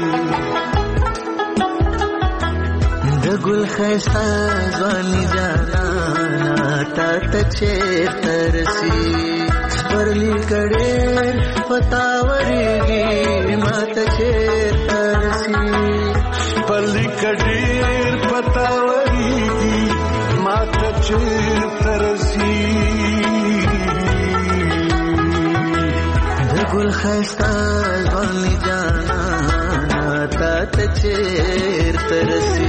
د ګل خسته ځوان جانان تا ته چې ترسي پرلی کړه پتاوريږي ماته چې ترسي پرلی کړه پتاوريږي ماته چې ترسي ګل خسته ځوان جانا تا ته چیر ترسي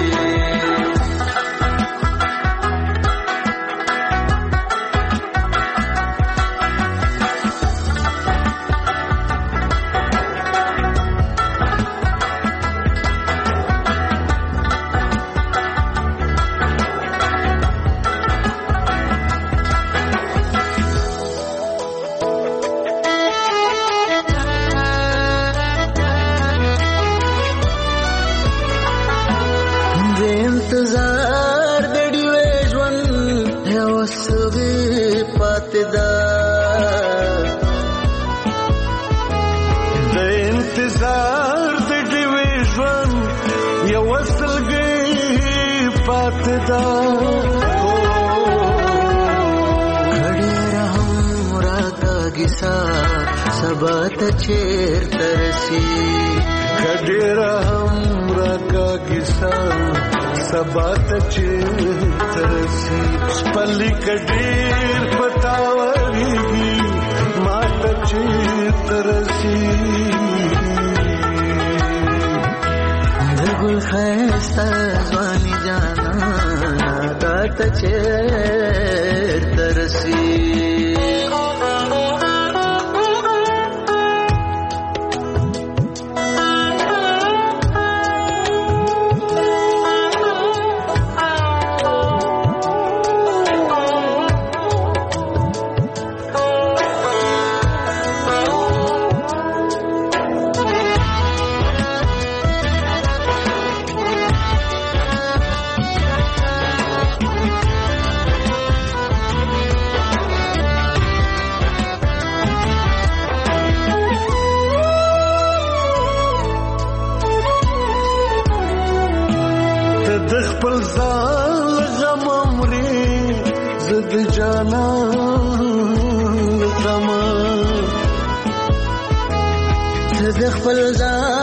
انتظار د ډیوې ژوند یو سوي پاتې ده د انتظار د ډیوې ژوند یو سلګي پاتې ده کډیر هم راګي سا سبا ته چیر ترسي کډیر هم راګي سا سبا ته چې ترسي پلي کډیر پتاوريږي ماته چې ترسي د ګل خسته ځوان جانا تا ته چې ترسي جانان تما ته خپل ځان